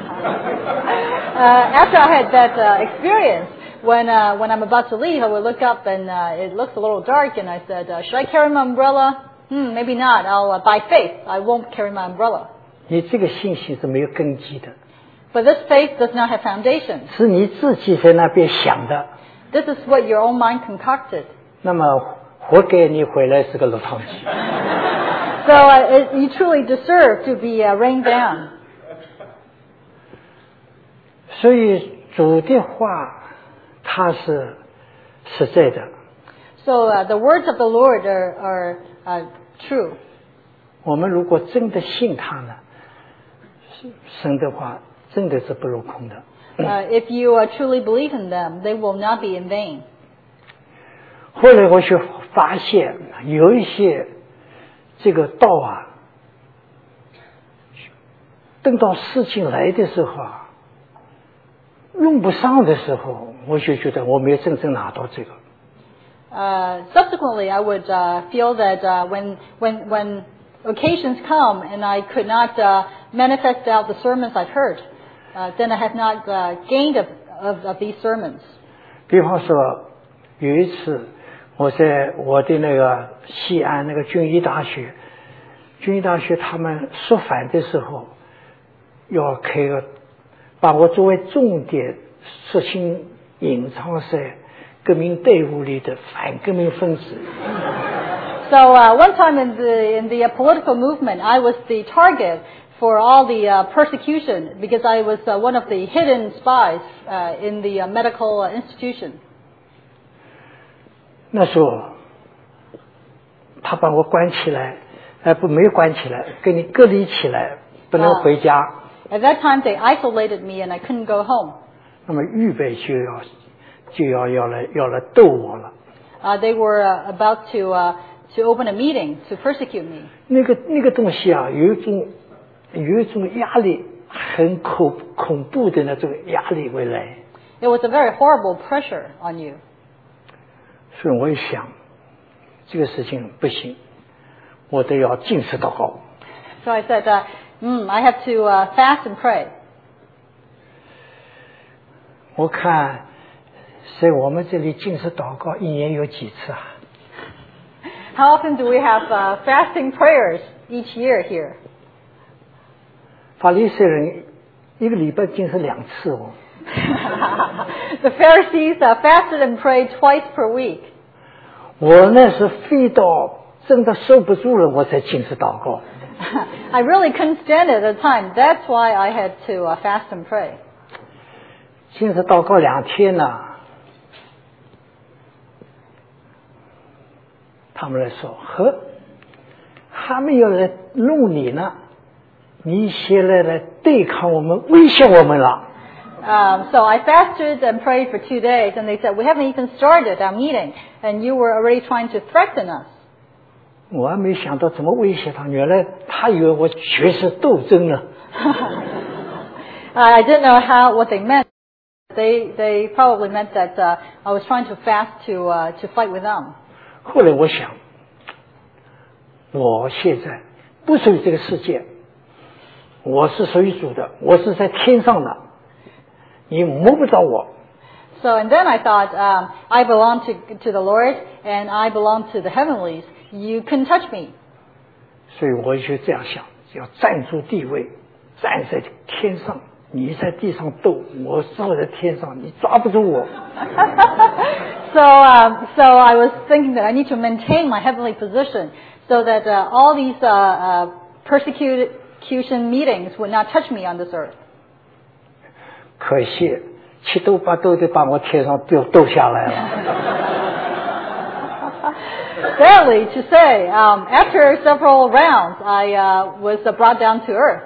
after I had that uh, experience, when uh, when I'm about to leave, I would look up and uh, it looks a little dark, and I said, uh, "Should I carry my umbrella? Hmm, maybe not. I'll uh, by faith, I won't carry my umbrella." 你这个信心是没有根基的， But this faith does not have foundation. 是你自己在那边想的。 This is what your own mind concocted. 那么活该你回来是个落汤鸡。 So uh, it, you truly deserve to be uh, rained down. 所以主的话，它是实在的。 So uh, the words of the Lord are, are uh, true. 我们如果真的信他呢，神的话真的是不落空的。 Uh, if you uh, truly believe in them, they will not be in vain. 后来我就发现有一些这个道啊，等到事情来的时候啊，用不上的时候，我就觉得我没有真正拿到这个。 Uh, subsequently, I would uh, feel that uh, when when when occasions come and I could not uh, manifest out the sermons I've heard, uh, then I have not uh, gained of, of, of these sermons. 比方说，有一次我在我的那个西安那个军医大学，军医大学他们说反的时候，要开个把我作为重点说清隐藏在革命队伍里的反革命分子。 So uh, one time in the in the uh, political movement, I was the target for all the uh, persecution because I was uh, one of the hidden spies uh, in the uh, medical uh, institution. 那时候，他把我关起来，哎，不，没有关起来，给你隔离起来，不能回家。 At that time, they isolated me and I couldn't go home. 那么预备就要就要要来要来斗我了。 Uh, they were uh, about to uh, to open a meeting to persecute me. 那个那个东西啊，有一种有一种压力，很恐恐怖的那种压力会来。 It was a very horrible pressure on you. 所以我一想，这个事情不行，我得要禁食祷告。 So I said, uh, mm, I have to uh, fast and pray. 我看在我们这里禁食祷告一年有几次啊？ How often do we have uh, fasting prayers each year here? 法利赛人一个礼拜禁食两次哦。 The Pharisees uh, fasted and prayed twice per week. 我那是非到真的受不住了，我才禁食祷告。 I really couldn't stand it at the time. That's why I had to uh, fast and pray. 禁食祷告两天呢，他们来说，呵，他们要来弄你呢，你先来来对抗我们，威胁我们了。 Um, so I fasted and prayed for two days, and they said, we haven't even started our meeting, and you were already trying to threaten us. 我还没想到怎么威胁他，原来他以为我学识斗争了。 I didn't know how what they meant. They they probably meant that uh, I was trying to fast to uh, to fight with them. 后来我想，我现在不属于这个世界，我是属于主的，我是在天上的，你摸不着我。 So and then I thought um, I belong to to the Lord and I belong to the heavenlies. You couldn't touch me. 所以我就这样想，要站住地位，站在天上。你在地上斗，我坐在天上，你抓不住我。 so, um, so I was thinking that I need to maintain my heavenly position, so that uh, all these uh, uh, persecution meetings would not touch me on this earth. 可惜七斗八斗的把我天上丢斗下来了。 Sadly to say, um, after several rounds, I uh, was uh, brought down to earth.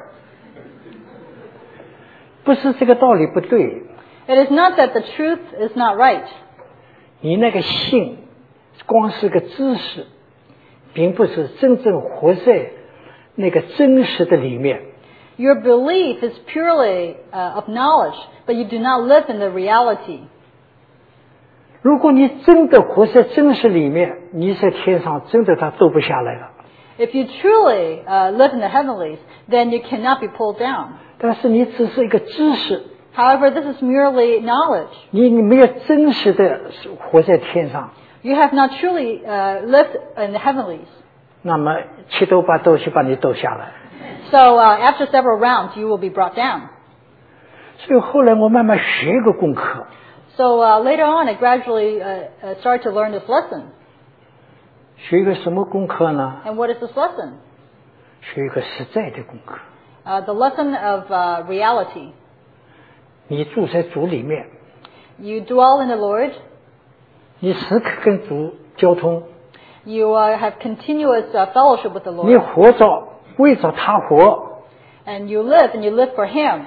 不是这个道理不对。 It is not that the truth is not right. 你那个信光是个知识，并不是真正活在那个真实的里面。 Your belief is purely uh, of knowledge, but you do not live in the reality. 如果你真的活在真实里面，你在天上真的他斗不下来了。 If you truly uh, live in the heavenlies, then you cannot be pulled down. 但是你只是一个知识。 However, this is merely knowledge. 你你没有真实的活在天上。 You have not truly uh, lived in the heavenlies. 那么七斗八斗去把你斗下来。 So uh, after several rounds, you will be brought down. 所以后来我慢慢学一个功课。 So uh, later on, I gradually uh, uh, started to learn this lesson. 学一个什么功课呢？ And what is this lesson? 学一个实在的功课。 Uh, the lesson of uh, reality. 你住在主里面。 You dwell in the Lord. 你时刻跟主交通。 You uh, have continuous uh, fellowship with the Lord. 你活着为着他活。 And you live and you live for Him.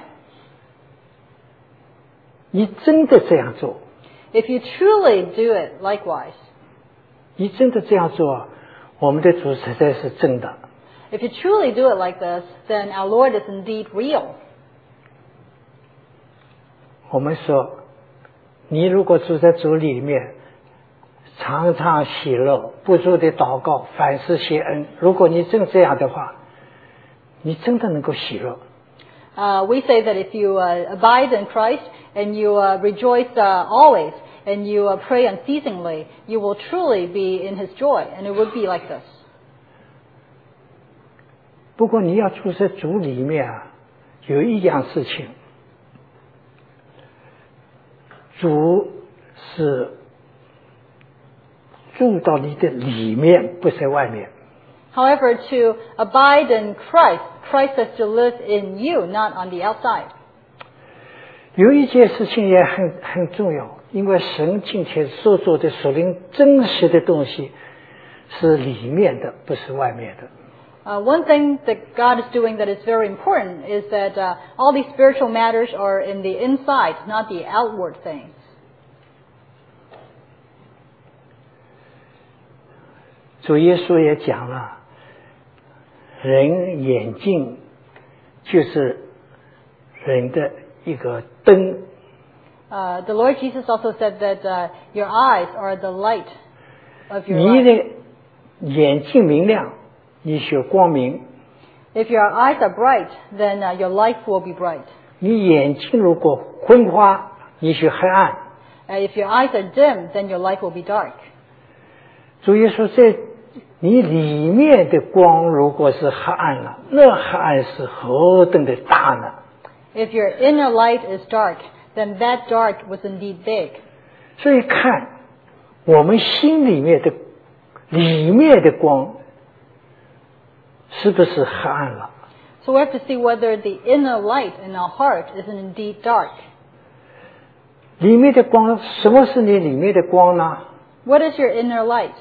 你真的这样做。 If you truly do it likewise. 你真的这样做，我们的主实在是真的。 If you truly do it like this, then our Lord is indeed real. 我们说，你如果住在主里面，常常喜乐，不住的祷告，凡事谢恩。如果你真这样的话，你真的能够喜乐。 Uh, we say that if you uh, abide in Christ and you uh, rejoice uh, always and you uh, pray unceasingly, you will truly be in His joy, and it would be like this. 不过你要住在主里面啊，有一样事情，主是住到你的里面，不在外面。 However, to abide in Christ, Christ has to live in you, not on the outside. 有一件事情也很很重要，因为神今天所做的属灵真实的东西是里面的，不是外面的。 Uh, one thing that God is doing that is very important is that uh, all these spiritual matters are in the inside, not the outward things. 主耶稣也讲了，人眼睛就是人的一个灯。 Uh, the Lord Jesus also said that uh, your eyes are the light of your 你 life. 的眼睛明亮，你学光明。 If your eyes are bright, then uh, your life will be bright. 你眼睛如果昏花，你学黑暗。 Uh, if your eyes are dim, then your life will be dark. 主耶稣在你里面的光如果是黑暗了，那黑暗是何等的大呢？ If your inner light is dark, then that dark was indeed big. 所以看我们心里面的里面的光是不是黑暗了？ So we have to see whether the inner light in our heart is indeed dark. 里面的光，什么是你里面的光呢？ What is your inner light?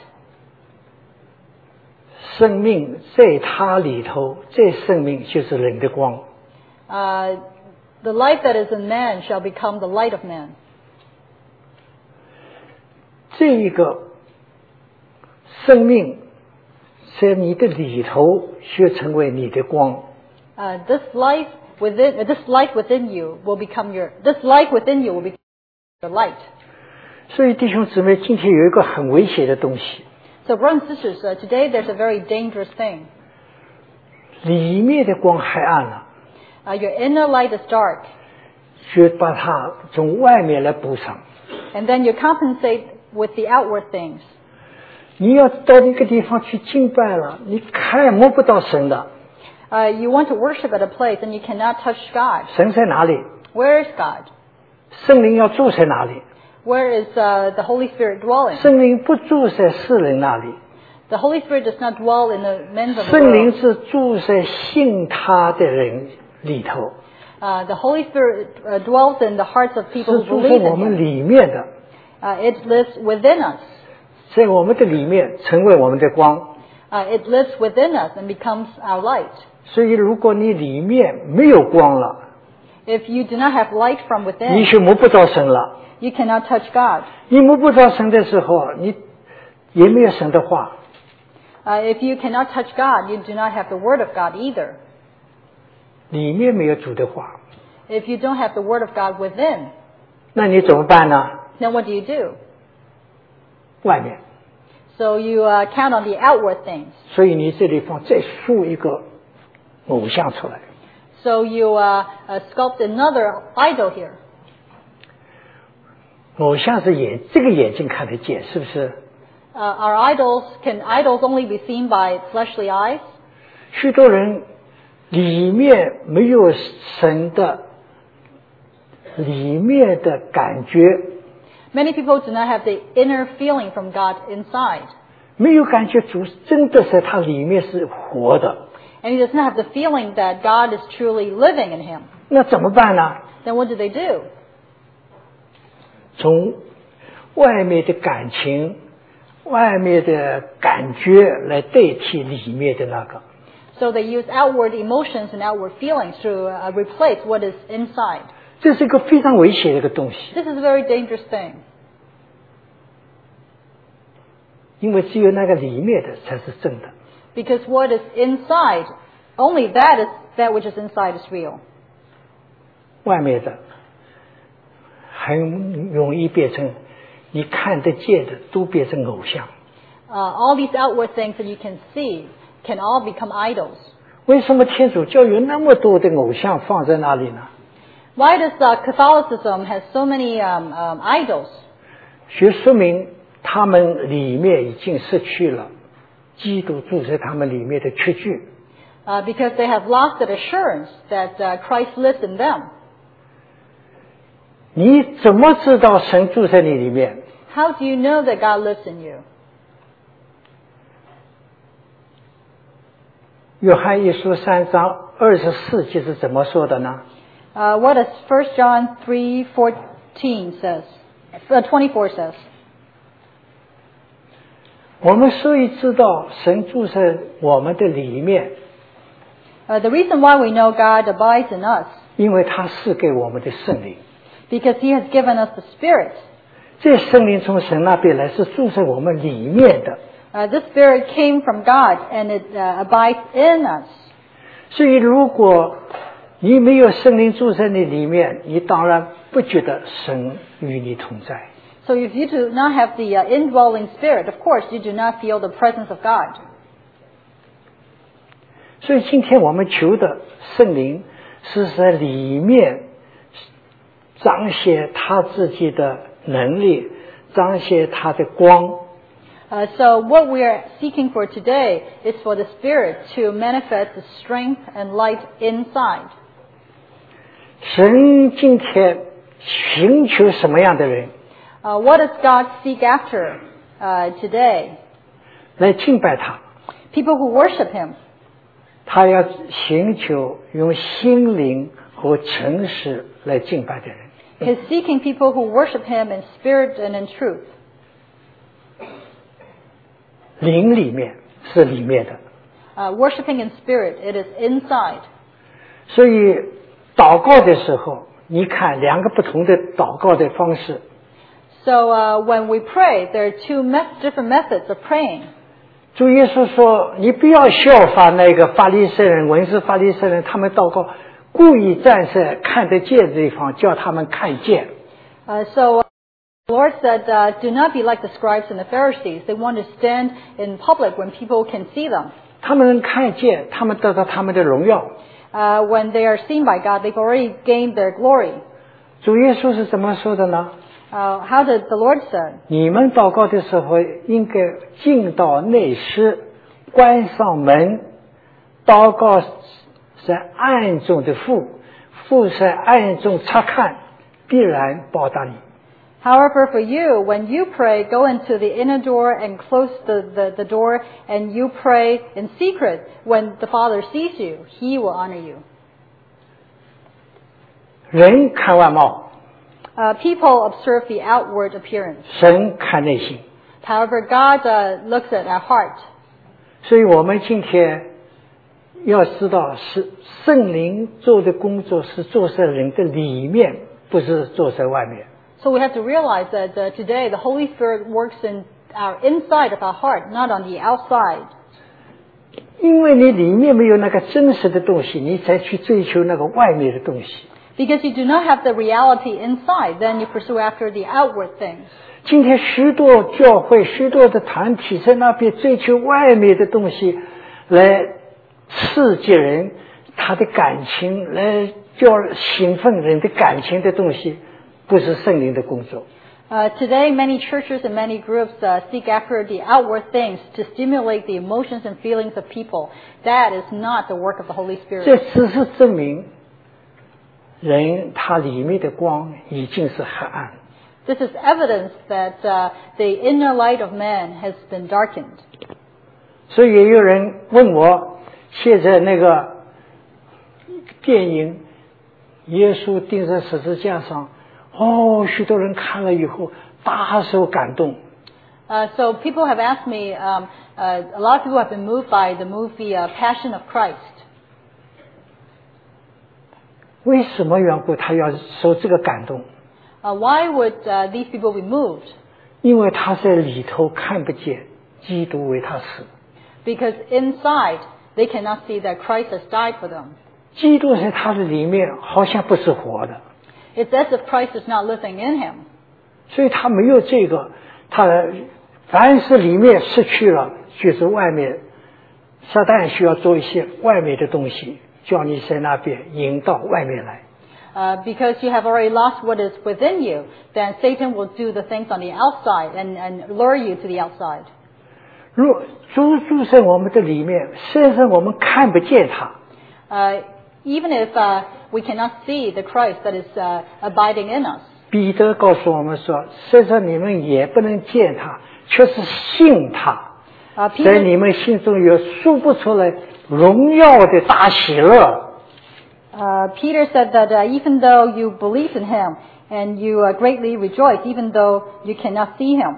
生命在它里头，这生命就是人的光。 Uh, the light that is in man shall become the light of man. 这一个生命在你的里头就成为你的光。 Uh, this life within, uh, this light within you will become your, this light within you will become your light. 所以弟兄姊妹，今天有一个很危险的东西， So brothers and sisters, uh, today there's a very dangerous thing. 里面的光太暗了， Uh, your inner light is dark, 就把它从外面来补上。 and then you compensate with the outward things. 你要到那个地方去敬拜了，你看摸不到神的， Uh, you want to worship at a place and you cannot touch God. 神在哪里？ Where is God? 圣灵要住在哪里？ Where is uh, the Holy Spirit dwelling? 圣灵不住在世人那里， The Holy Spirit does not dwell in the men of the 圣灵 world. 是住在信他的人里头， Uh, the Holy Spirit uh, dwells in the hearts of 是 people who 住在 believe 我 in 们 Him. 里面的， Uh, it lives within us. 在我们的里面成为我们的光。 Uh, it lives within us and becomes our light. 所以，如果你里面没有光了， If you do not have light from 你 within, 就摸不到神了。 you cannot touch God. 你摸不到神的时候，你也没有神的话。 Uh, if you cannot touch God, you do not have the Word of God either. 里面没有主的话， If you don't have the Word of God within, 那你怎么办呢？ then what do you do? 外面。 So you uh, count on the outward things. 所以你这地方再塑一个偶像出来。 So you uh, uh, sculpt another idol here. 偶像是眼这个眼睛看得见，是不是？ Uh, our idols, can idols only be seen by fleshly eyes? 许多人里面没有神的里面的感觉， Many people do not have the inner feeling from God inside. 没有感觉主真的在他里面是活的， And he does not have the feeling that God is truly living in him. 那怎么办呢？ Then what do they do? 从外面的感情、外面的感觉来代替里面的那个。 So they use outward emotions and outward feelings to uh, replace what is inside. 这是一个非常危险的一个东西， This is a very dangerous thing. 因为只有那个里面的才是真的。 Because what is inside, only that is that which is inside is real. 外面的很容易变成你看得见的都变成偶像。 Uh, all these outward things that you can see can all become idols. 为什么天主教有那么多的偶像放在那里呢？ Why does uh, Catholicism has so many um, um, idols? 就说明他们里面已经失去了基督住在他们里面的确据。 Uh, because they have lost that assurance that uh, Christ lives in them. 你怎么知道神住在你里面？ How do you know that God lives in you? 约翰一书三章二十四节是怎么说的呢？ Uh, what does First John three fourteen says? Uh, twenty-four says. 我们所以知道神住在我们的里面， Uh, the reason why we know God abides in us, 因为他赐给我们的圣灵。 because He has given us the Spirit. 这圣灵从神那边来，是住在我们里面的。 Uh, this Spirit came from God and it uh, abides in us. 所以，如果你没有圣灵住在你里面，你当然不觉得神与你同在。 So if you do not have the uh, indwelling Spirit, of course you do not feel the presence of God. 所以，今天我们求的圣灵是在里面彰显他自己的能力，彰显他的光。 Uh, so what we are seeking for today is for the Spirit to manifest the strength and light inside. 神今天寻求什么样的人 Uh, what does God seek after uh, today? 来敬拜他？ People who worship Him. 他要寻求用心灵和诚实来敬拜的人。 He's seeking people who worship Him in spirit and in truth. 灵里面是里面的， Uh, worshiping in spirit, it is inside. 所以祷告的时候，你看两个不同的祷告的方式。 So uh, when we pray, there are two me- different methods of praying. 主耶稣说：“你不要效法那个法利赛人、文士法利赛人，他们祷告故意站在看得见的地方，叫他们看见。” Uh, so the Lord said, uh, "Do not be like the scribes and the Pharisees. They want to stand in public when people can see them. 他们能看见，他们得到他们的荣耀。 Uh, when they are seen by God, they've already gained their glory." 主耶稣是怎么说的呢？ Uh, how did the Lord say? 你们祷告的时候，应该进到内室，关上门，祷告在暗中的父，父在暗中察看，必然报答你。 However, for you, when you pray, go into the inner door and close the, the, the door, and you pray in secret. When the Father sees you, He will honor you. 人看外貌， Uh, people observe the outward appearance. 神看内心。 However, God uh, looks at our heart. 所以我们今天要知道，是圣灵做的工作是做在人的里面，不是做在外面。 So we have to realize that uh, today the Holy Spirit works in our inside of our heart, not on the outside. 因为你里面没有那个真实的东西，你才去追求那个外面的东西。 Because you do not have the reality inside, then you pursue after the outward things. 今天许多教会、许多的团体在那边追求外面的东西，来刺激人他的感情，来叫兴奋人的感情的东西，不是圣灵的工作。 Uh, today, many churches and many groups uh, seek after the outward things to stimulate the emotions and feelings of people. That is not the work of the Holy 这 Spirit. 只是证明人他里面的光已经是黑暗。 This is evidence that uh, the inner light of man has been darkened. 所以也有人问我，现在那个电影耶稣钉在十字架上，哦，许多人看了以后大受感动。 Uh, so people have asked me, um, uh, a lot of people have been moved by the movie uh, Passion of Christ. 为什么缘故他要受这个感动？ Uh, why would uh, these people be moved? 因为他在里头看不见基督为他死， Because inside they cannot see that Christ has died for them. 基督在他的里面好像不是活的， It's as if Christ is not living in him. 所以他没有这个，他凡是里面失去了，就是外面，撒旦需要做一些外面的东西，叫你在那边引到外面来。 Uh, because you have already lost what is within you, then Satan will do the things on the outside and, and lure you to the outside. 若主住在我们的里面，虽然我们看不见他， Uh, even if uh, we cannot see the Christ that is uh, abiding in us. 彼得告诉我们说，虽然你们也不能见他，却是信他， Uh, 在 Peter, 你们心中有说不出来荣耀的大喜乐。 uh, Peter said that uh, even though you believe in him and you uh, greatly rejoice, even though you cannot see him.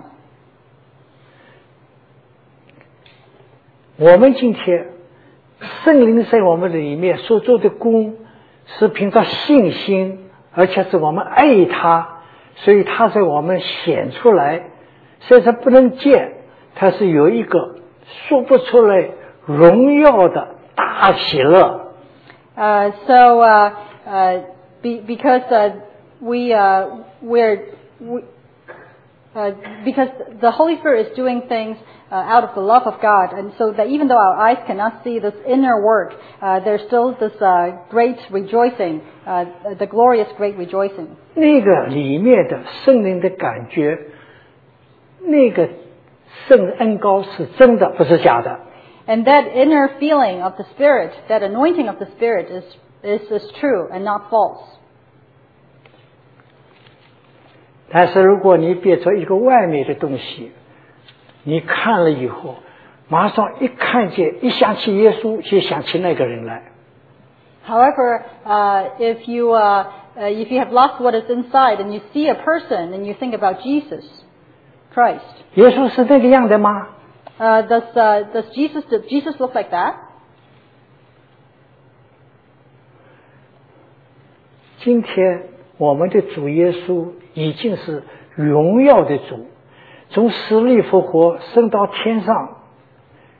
我们今天圣灵在我们里面所做的功，是凭着信心，而且是我们爱他，所以他在我们显出来。虽然不能见，他是有一个说不出来荣耀的大喜乐。 Uh, so, uh, uh, be, because uh, we uh, we're we, uh, because the Holy Spirit is doing things uh, out of the love of God, and so that even though our eyes cannot see this inner work, uh, there's still this uh, great rejoicing, uh, the glorious great rejoicing. 那个里面的圣灵的感觉，那个圣恩膏是真的，不是假的。 And that inner feeling of the Spirit, that anointing of the Spirit, is is, is true and not false. 但是如果你变成一个外面的东西，你看了以后，马上一看见，一想起耶稣，就想起那个人来。 However, uh, if you uh, uh, if you have lost what is inside and you see a person and you think about Jesus Christ, 耶稣是那个样的吗？ uh, does uh, does Jesus does Jesus look like that? 今天我们的主耶稣已经是荣耀的主，从死里复活升到天上，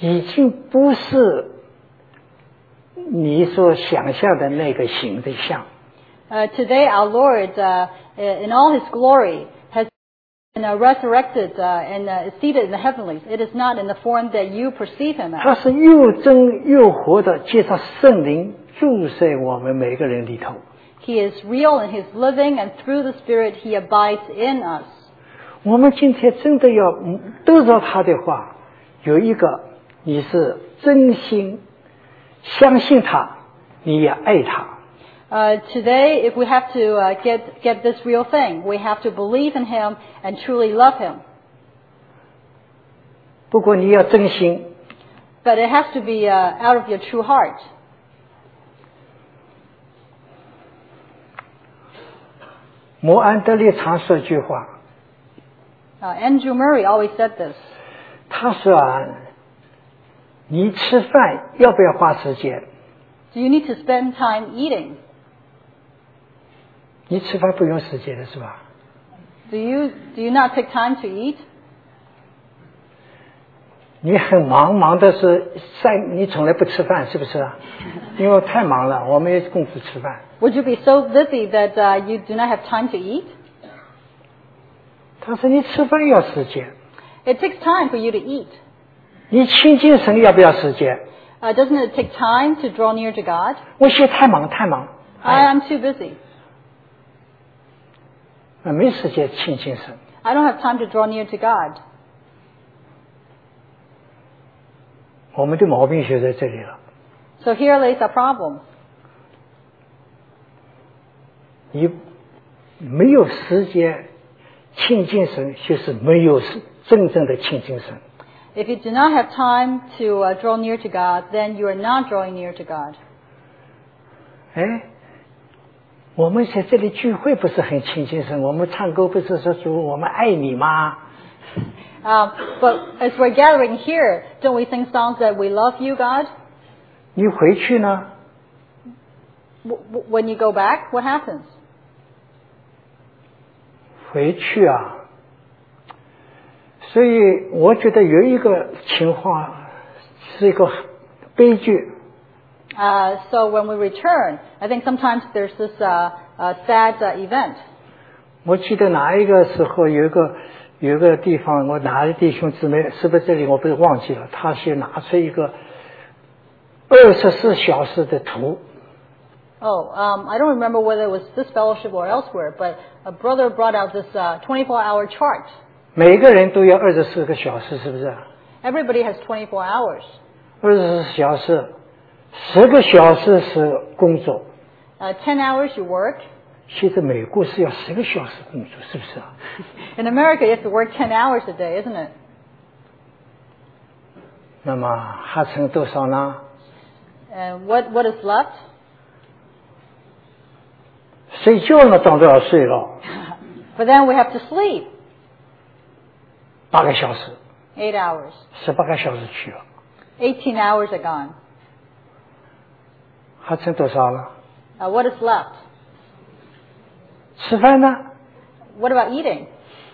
已经不是你所想象的那个形的像。 Uh, today, our Lord, uh, in all His glory, has been uh, resurrected uh, and uh, is seated in the heavenlies. It is not in the form that you perceive Him 他 as. 是又真又活的，借着圣灵住在我们每个人里头。 He is real and He is living, and through the Spirit He abides in us. 我们今天真的要得着他的话，有一个你是真心相信他，你也爱他。 Uh, today, if we have to uh, get get this real thing, we have to believe in Him and truly love Him. 不过你要真心。 But it has to be uh, out of your true heart. 摩安德烈常说一句话， Uh, Andrew Murray always said this. 他说啊，你吃饭要不要花时间？ Do you need to spend time eating? 你吃饭不用时间的是吧？ Do you do you not take time to eat? 你很忙，忙的是在你从来不吃饭，是不是啊？因为太忙了，我没有功夫吃饭。 Would you be so busy that uh, you do not have time to eat? 他说你吃饭要时间， It takes time for you to eat. 你亲近神要不要时间？ Uh, doesn't it take time to draw near to God? 我现在太忙太忙， I am too busy. 哎，没时间亲近神。 I don't have time to draw near to God. 我们的毛病就在这里了。 So here lays our problem. 你没有时间亲近神，就是没有真正的亲近神。 If you do not have time to uh, draw near to God, then you are not drawing near to God. 哎，我们在这里聚会不是很亲近神，我们唱歌不是说主我们爱你吗？ Um, but as we're gathering here, don't we sing songs that we love you, God? 你回去呢？ W- w- when you go back, what happens? 回去啊，所以我觉得有一个情况是一个悲剧。 Uh, so when we return, I think sometimes there's this uh, uh, sad uh, event. 我记得哪一个时候有一个有一个地方，我哪个弟兄姊妹是不是这里我不是忘记了，他先拿出一个二十四小时的图。 Oh, um, I don't remember whether it was this fellowship or elsewhere, but a brother brought out this uh, twenty-four hour chart. 每个人都要二十四个小时，是不是？ Everybody has twenty-four hours. 二十四小时，十个小时是工作。 Uh, ten hours you work. 现在美国是要十个小时工作，是不是啊？ In America, you have to work ten hours a day, isn't it? 那么还剩多少呢？ And what, what is left? 睡觉呢，当然要睡了， But then we have to sleep 八个小时， eight hours. 十八个小时去了， eighteen hours are gone. 还剩多少了？ Uh, what is left? 吃饭呢？ What about eating?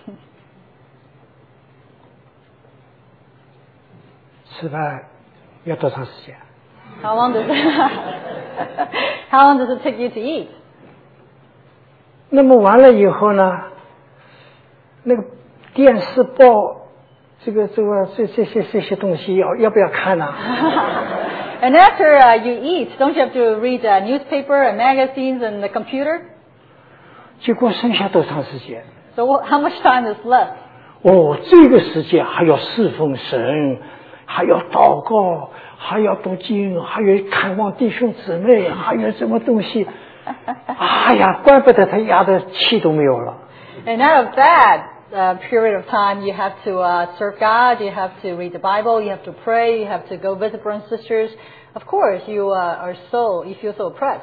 吃饭要多长时间？ How long does how long does it take you to eat? 那么完了以后呢？那个电视报，这个这个这这些这些东西要要不要看呢？ And after uh, you eat, don't you have to read uh, newspaper and magazines and the computer? 结果剩下多长时间？ So wh- how much time is left? 哦，这个时间还要侍奉神，还要祷告，还要读经，还有看望弟兄姊妹，还有什么东西？哎呀，怪不得他压的气都没有了。 And out of that uh, period of time, you have to uh, serve God, you have to read the Bible, you have to pray, you have to go visit brothers and sisters. Of course, you uh, are so, you feel so oppressed.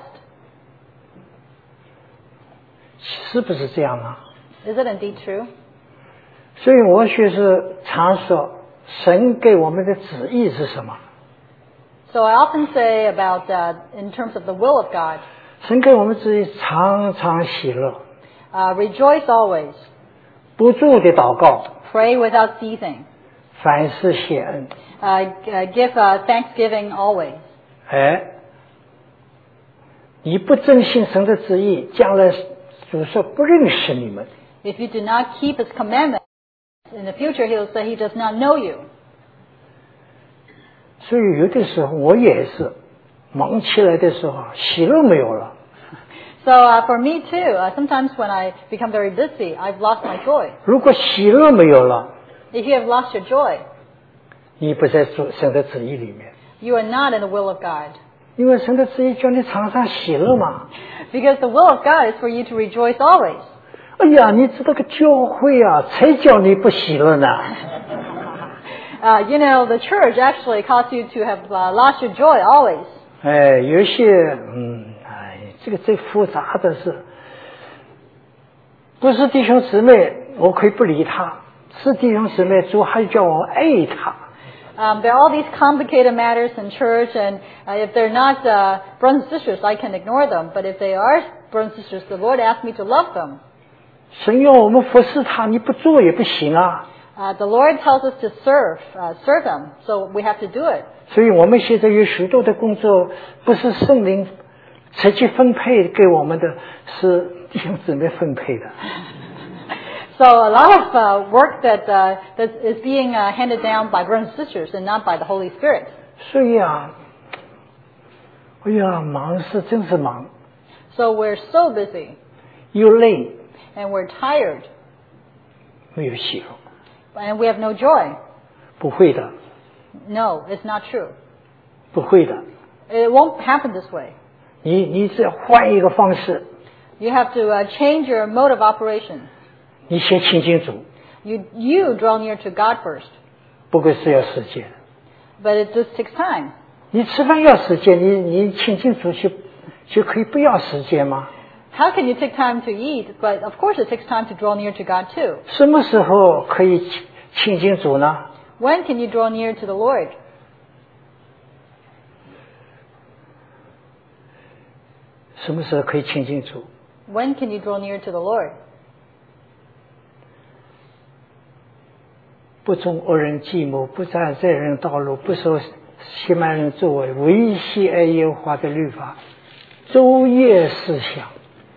是不是这样啊？ Is it indeed true? 所以我就是常说，神给我们的旨意是什么？ So I often say about, uh, in terms of the will of God, 神给我们旨意常常喜乐， uh, rejoice always, 不住的祷告， pray without ceasing, 凡事谢恩。 uh, uh, give uh, thanksgiving always. 哎，你不遵行神的旨意，将来主说不认识你们。 If you do not keep His commandments, in the future He will say He does not know you. 所以有的时候我也是忙起来的时候，喜乐没有了。 So uh, for me too, uh, sometimes when I become very busy, I've lost my joy. 如果喜乐没有了， If you have lost your joy, 你不在主神的旨意里面， you are not in the will of God. 因为神的旨意叫你常常喜乐嘛。 Because the will of God is for you to rejoice always. 哎呀，你知道个教会啊，才叫你不喜乐呢。 Uh, you know, the church actually causes you to have uh, lost your joy always. 哎，有些嗯，哎，这个最复杂的是，不是弟兄姊妹，我可以不理他；是弟兄姊妹，主还叫我爱他。 Um, there are all these complicated matters in church, and uh, if they're not uh, brothers and sisters, I can ignore them. But if they are brothers and sisters, the Lord asked me to love them. 神要我们服侍他，你不做也不行啊。 Uh, the Lord tells us to serve, uh, serve Him, so we have to do it. 所以我们现在有许多的工作，不是圣灵直接分配给我们的，是弟兄姊妹分配的。 So a lot of uh, work that uh, that is being uh, handed down by brothers and sisters, and not by the Holy Spirit. 所以啊，哎呀，忙是真是忙， So we're so busy, 又累， and we're tired, 没有喜乐。 and we have no joy. 不会的， No, it's not true. 不会的。 It won't happen this way. 你你只要换一个方式， You have to uh, change your mode of operation. 你先亲近主， You you draw near to God first, 不过是要时间。 but it just takes time. 你吃饭要时间，你你亲近主就就可以不要时间吗？ How can you take time to eat? But of course, it takes time to draw near to God too. 什么时候可以亲亲近主呢？ When can you draw near to the Lord? 什么时候可以亲近主？ When can you draw near to the Lord? 不中恶人计谋，不占罪人道路，不受欺瞒人作为，维系爱耶和华的律法，昼夜思想。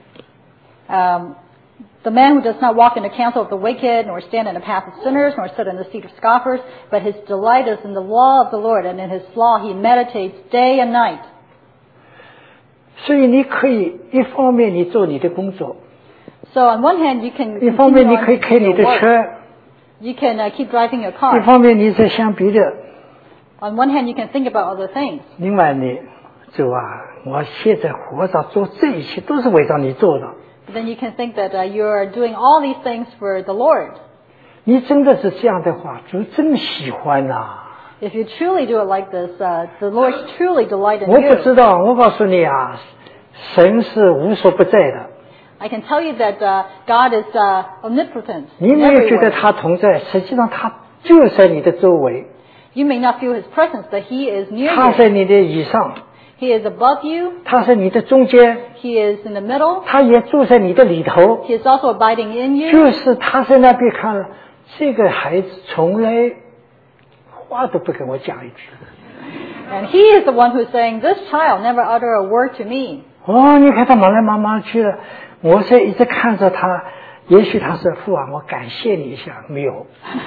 Um, the man who does not walk in the counsel of the wicked, nor stand in the path of sinners, nor sit in the seat of scoffers, but his delight is in the law of the Lord, and in his law he meditates day and night. 所以你可以一方面你做你的工作， So on one hand, you can 一方 continue 面你 on 可以 with 开你 your 的 work. 车， You can uh, keep driving your 一 car. 方面你在想别的。 On one hand, you can think about other things. 另外呢，主啊，我现在活着做这一切都是为着你做的。 But then you can think that uh, you're doing all these things for the Lord. 你真的是这样的话，主真喜欢呐、啊。 If you truly do it like this, uh, the Lord truly delight in 我不知 you. 道，我告诉你啊，神是无所不在的。 I can tell you that uh, God is uh, omnipotent 你 in 没有觉得 everywhere. 他同在，实际上他就在你的周围， You may not feel His presence, but He is near 他 you. 在你的以上， He is above you. 他在你的中间， He is in the middle. 他也住在你的里头。 He is also abiding in you. 就是他在那边看了，这个孩子从来话都不跟我讲一句。 And He is the one who's saying, this child never utter a word to me. 哦，你看他忙来忙忙去了，我是一直看着他，也许他说父啊，我感谢你一下，没有。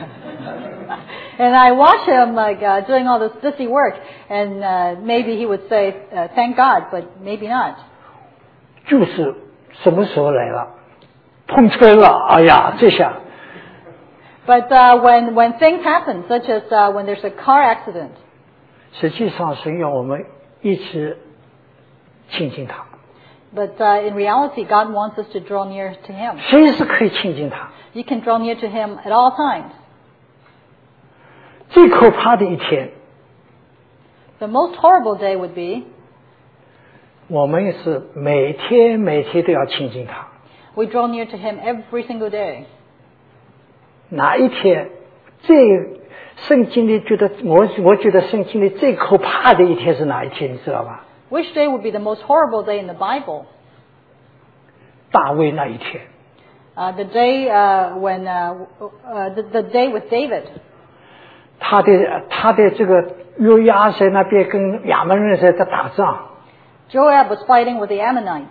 And I watch him like uh, doing all this busy work, and uh, maybe he would say, uh, thank God, but maybe not. 就是什么时候来了，碰车了，哎呀，这下 But uh, when, when things happen, such as uh, when there's a car accident, 实际上神要我们一直亲近他， but uh, in reality, God wants us to draw near to Him. 随时可以亲近他。 You can draw near to Him at all times. 最可怕的一天， The most horrible day would be 我们是每天每天都要亲近他。 we draw near to Him every single day. 哪一天最圣经里觉得我我觉得圣经里最可怕的一天是哪一天，你知道吧？ Which day would be the most horrible day in the Bible? 大卫那一天， Uh, the day uh, when uh, uh, the, the day with David. 他的他的这个约押在那边跟亚扪人在打仗， Joab was fighting with the Ammonites.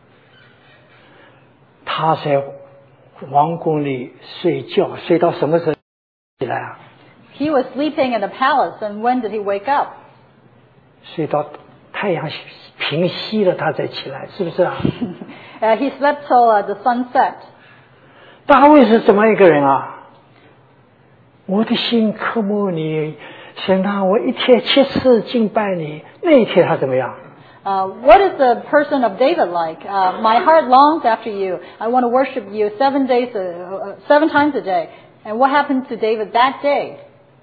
他在王宫里睡觉，睡到什么时候起来啊？ He was sleeping in the palace, and when did he wake up? 睡到太阳平息了，他才起来，是不是啊？ uh, he slept till uh, the sun set. 大卫是怎么一个人啊？我的心渴慕你，神啊，我一天七次敬拜你。那一天他怎么样？ Uh, what is the person of David like? Uh, my heart longs after you. I want to worship you seven days, uh, seven times a day. And what happened to David that day?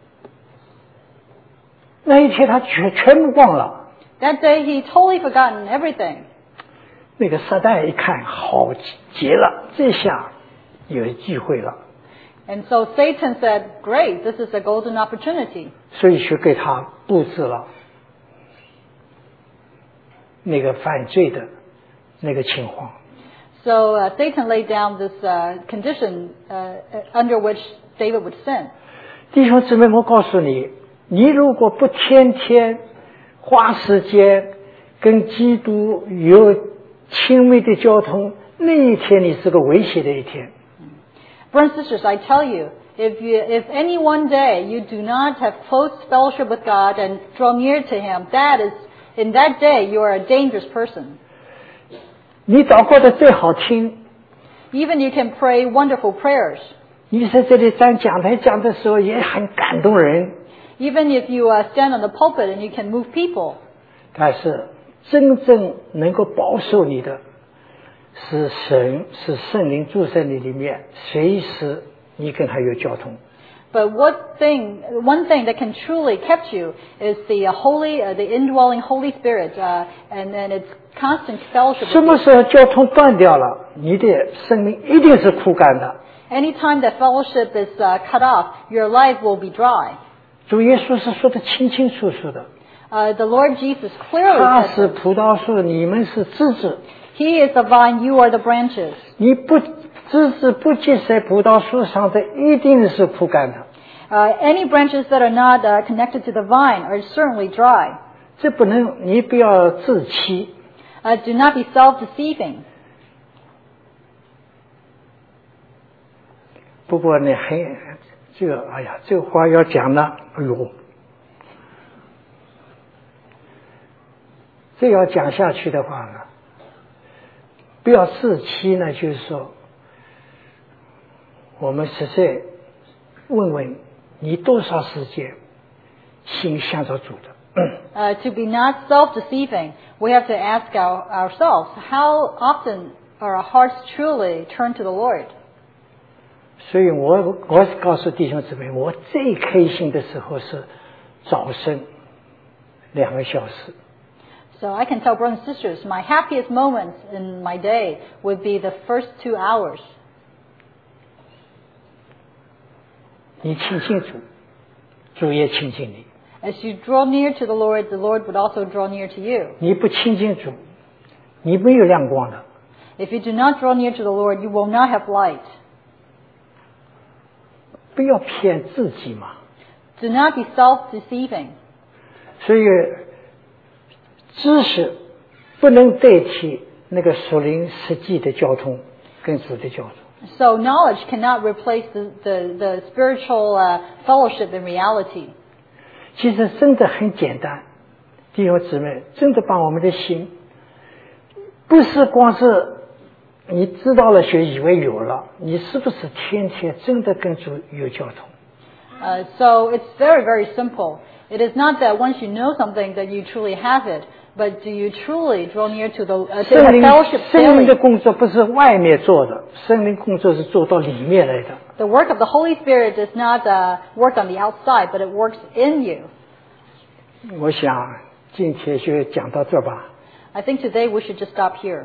那一天他全全部忘了。 That day he totally forgotten everything. 那个撒旦一看，好极了，这下有机会了。 And so Satan said, "Great, this is a golden opportunity." 所以就给他布置了那个犯罪的那个情况。 So uh, Satan laid down this uh, condition uh, under which David would sin. 弟兄姊妹，我告诉你，你如果不天天花时间跟基督有亲密的交通，那一天你是个危险的一天。 Brothers and sisters, I tell you, if you, if any one day you do not have close fellowship with God and draw near to Him, that is, in that day you are a dangerous person. 你祷告的最好听， Even you can pray wonderful prayers. 你在这里站讲台讲的时候也很感动人， Even if you uh, stand on the pulpit and you can move people. 但是真正能够保守你的是神，是圣灵住在你里面，随时你跟他有交通。 But what thing, one thing that can truly keep you is the uh, holy, uh, the indwelling Holy Spirit, uh, and and its constant fellowship. 什么时候交通断掉了，你的生命一定是枯干的。 Anytime that fellowship is uh, cut off, your life will be dry. 主耶稣是说的清清楚楚的， Uh, the Lord Jesus clearly 他 said 是 this. 葡萄树，你们是枝子。 He is the vine, you are the branches. 你不枝子不结在葡萄树上的，一定是枯干的。 Uh, any branches that are not uh, connected to the vine are certainly dry. 这不能，你不要自欺。 Uh, do not be self-deceiving. 不过呢，很这个，哎呀，这个话要讲呢，哎呦，这要讲下去的话呢，不要自欺呢，就是说，我们实在问问你多少时间心向着主的。 Uh, to be not self-deceiving, we have to ask our, ourselves, how often are our hearts truly turned to the Lord? 所以我我告诉弟兄姊妹，我最开心的时候是早晨两个小时。 So I can tell brothers and sisters, my happiest moments in my day would be the first two hours. 你亲近主，主也亲近你。 As you draw near to the Lord, the Lord would also draw near to you. 你不亲近主，你没有亮光的。 If you do not draw near to the Lord, you will not have light. 不要骗自己嘛。 Do not be self-deceiving. 所以知识不能代替那个属灵实际的交通跟主的交通。 So knowledge cannot replace the, the, the spiritual uh, fellowship in reality. 其实真的很简单，弟兄姊妹，真的把我们的心，不是光是你知道了学以为有了，你是不是天天真的跟主有交通？ Uh, so it's very, very simple. It is not that once you know something that you truly have it, but do you truly draw near to the uh, to 圣 have 灵 fellowship 圣灵的 daily? 工作不是外面做的，圣灵工作是做到里面来的。 The work of the Holy Spirit does not uh, work on the outside, but it works in you. 我想今天就讲到这儿吧。 I think today we should just stop here.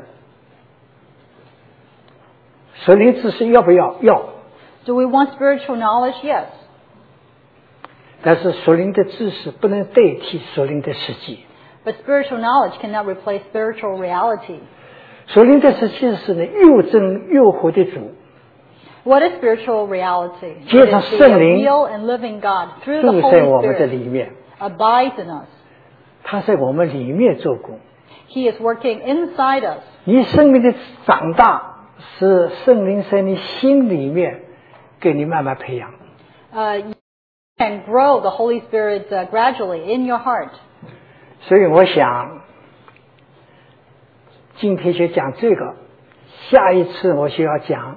属灵知识要不要？要。 Do we want spiritual knowledge? Yes. 但是属灵的知识不能代替属灵的实际。 But spiritual knowledge cannot replace spiritual reality. 属灵的实际是呢，又真又活的主。 What is spiritual reality? 借着 It is the 圣灵 real and living God through the 住在我们 Holy 的 Spirit 里面， abides in us. 他在我们里面做工。 He is working inside us. 你生命的长大是圣灵在你心里面给你慢慢培养。 Uh, you can grow the Holy Spirit uh, gradually in your heart. 所以我想今天就讲这个，下一次我就要讲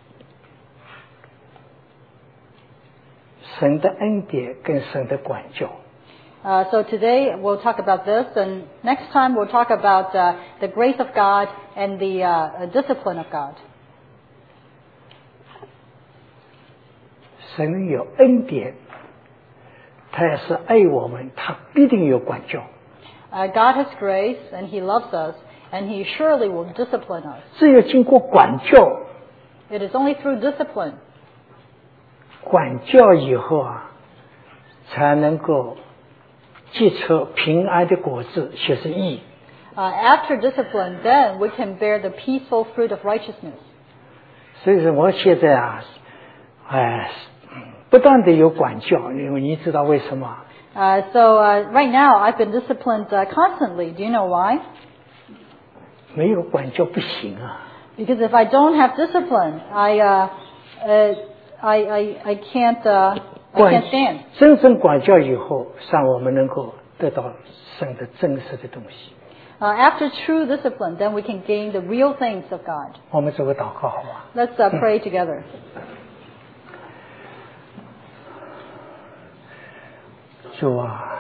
神的恩典跟神的管教。 Uh, so today we'll talk about this, and next time we'll talk about uh, the grace of God and the uh, discipline of God. 神有恩典，他也是爱我们，他必定有管教。 Uh, God has grace, and He loves us, and He surely will discipline us. 只有经过管教， It is only through discipline, 管教以后啊，才能够结出平安的果子，就是义。 uh, after discipline, then we can bear the peaceful fruit of righteousness. 所以说，我现在啊，哎，不断的有管教，因为你知道为什么？ Uh, so uh, right now, I've been disciplined uh, constantly. Do you know why? 没有管教不行啊！ Because if I don't have discipline, I uh, uh, I, I I can't uh, I 管 can't stand. 真正管教以后，让我们能够得到神的真实的东西。 Uh, after true discipline, then we can gain the real things of God. 我们做个祷告好吗？ Let's uh, pray together. 主啊，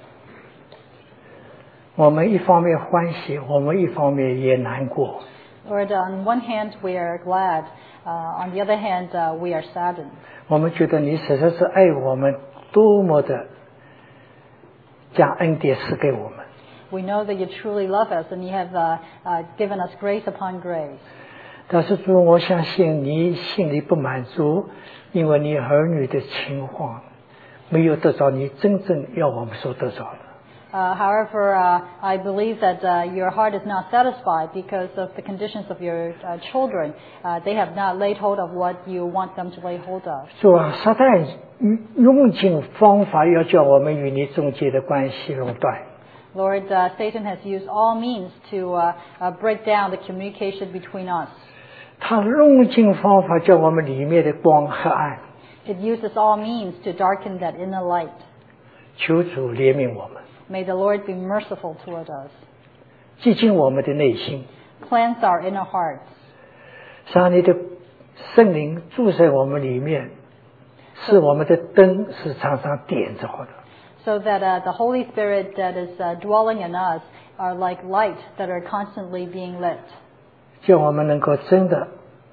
我们一方面欢喜，我们一方面也难过。 Lord, on one hand we are glad, uh, on the other hand uh, we are saddened. 我们觉得你实在是爱我们，多么的将恩典赐给我们。 We know that you truly love us, and you have uh, uh, given us grace upon grace. 但是主，我相信你心里不满足，因为你儿女的情况没有得着你真正要我们所得着的。 Uh, however, uh, I believe that uh, your heart is not satisfied because of the conditions of your uh, children. Uh, they have not laid hold of what you want them to lay hold of. 主啊，撒旦用尽方法要叫我们与你中间的关系垄断。 Lord, uh, Satan has used all means to uh, uh, break down the communication between us. 他用尽方法叫我们里面的光和暗。 It uses all means to darken that inner light. 求主怜悯我们， May the Lord be merciful toward us. 洁净我们的内心， Cleanse our inner hearts. 让你的圣灵住在我们里面，使我们的灯是常常点着的。 So that uh, the Holy Spirit that is uh, dwelling in us are like light that are constantly being lit. 叫我们能够真的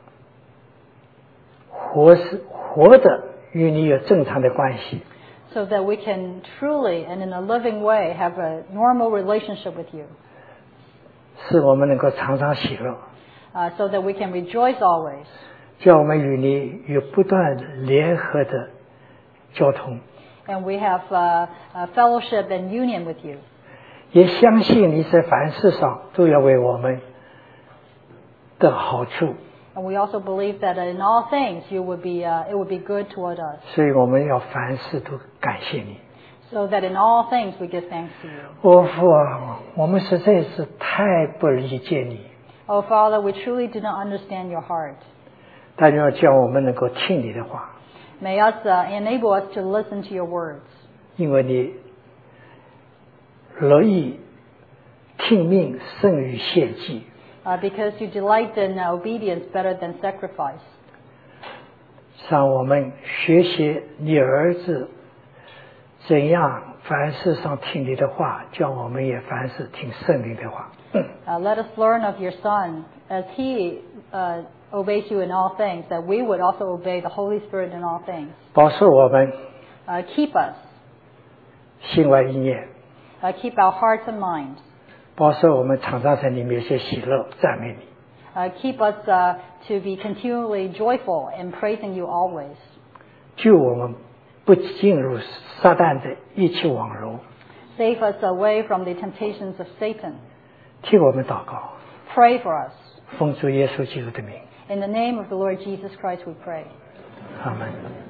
活是活的与你有正常的关系， So that we can truly and in a living way have a normal relationship with you. 使我们能够常常喜乐， Uh, so that we can rejoice always. 叫我们与你有不断的联合的交通， And we have uh, uh, fellowship and union with you. 也相信你在凡事上都要为我们的好处， And we also believe that in all things you would be, uh, it would be good toward us. 所以我们要凡事都感谢你。 So that in all things we give thanks to you. 我父啊，我们实在是太不理解你， Oh Father, we truly do not understand your heart. 但要叫我们能够听你的话， May us uh, enable us to listen to your words. 因为你乐意听命胜于献祭。 Uh, because you delight in uh, obedience better than sacrifice. 让我们学习你儿子怎样凡事上听你的话，叫我们也凡事听圣灵的话。 Uh, let us learn of your Son as he uh, obeys you in all things, that we would also obey the Holy Spirit in all things. 保守我们 Uh, keep us. 心怀意念， Uh, keep our hearts and minds. 保守我们常常在你面前喜乐赞美你。 Uh, keep us uh, to be continually joyful in praising you always. 救我们不进入撒旦的一切网罗。 Save us away from the temptations of Satan. 替我们祷告， Pray for us. 奉主耶稣基督的名。 In the name of the Lord Jesus Christ we pray. 阿门。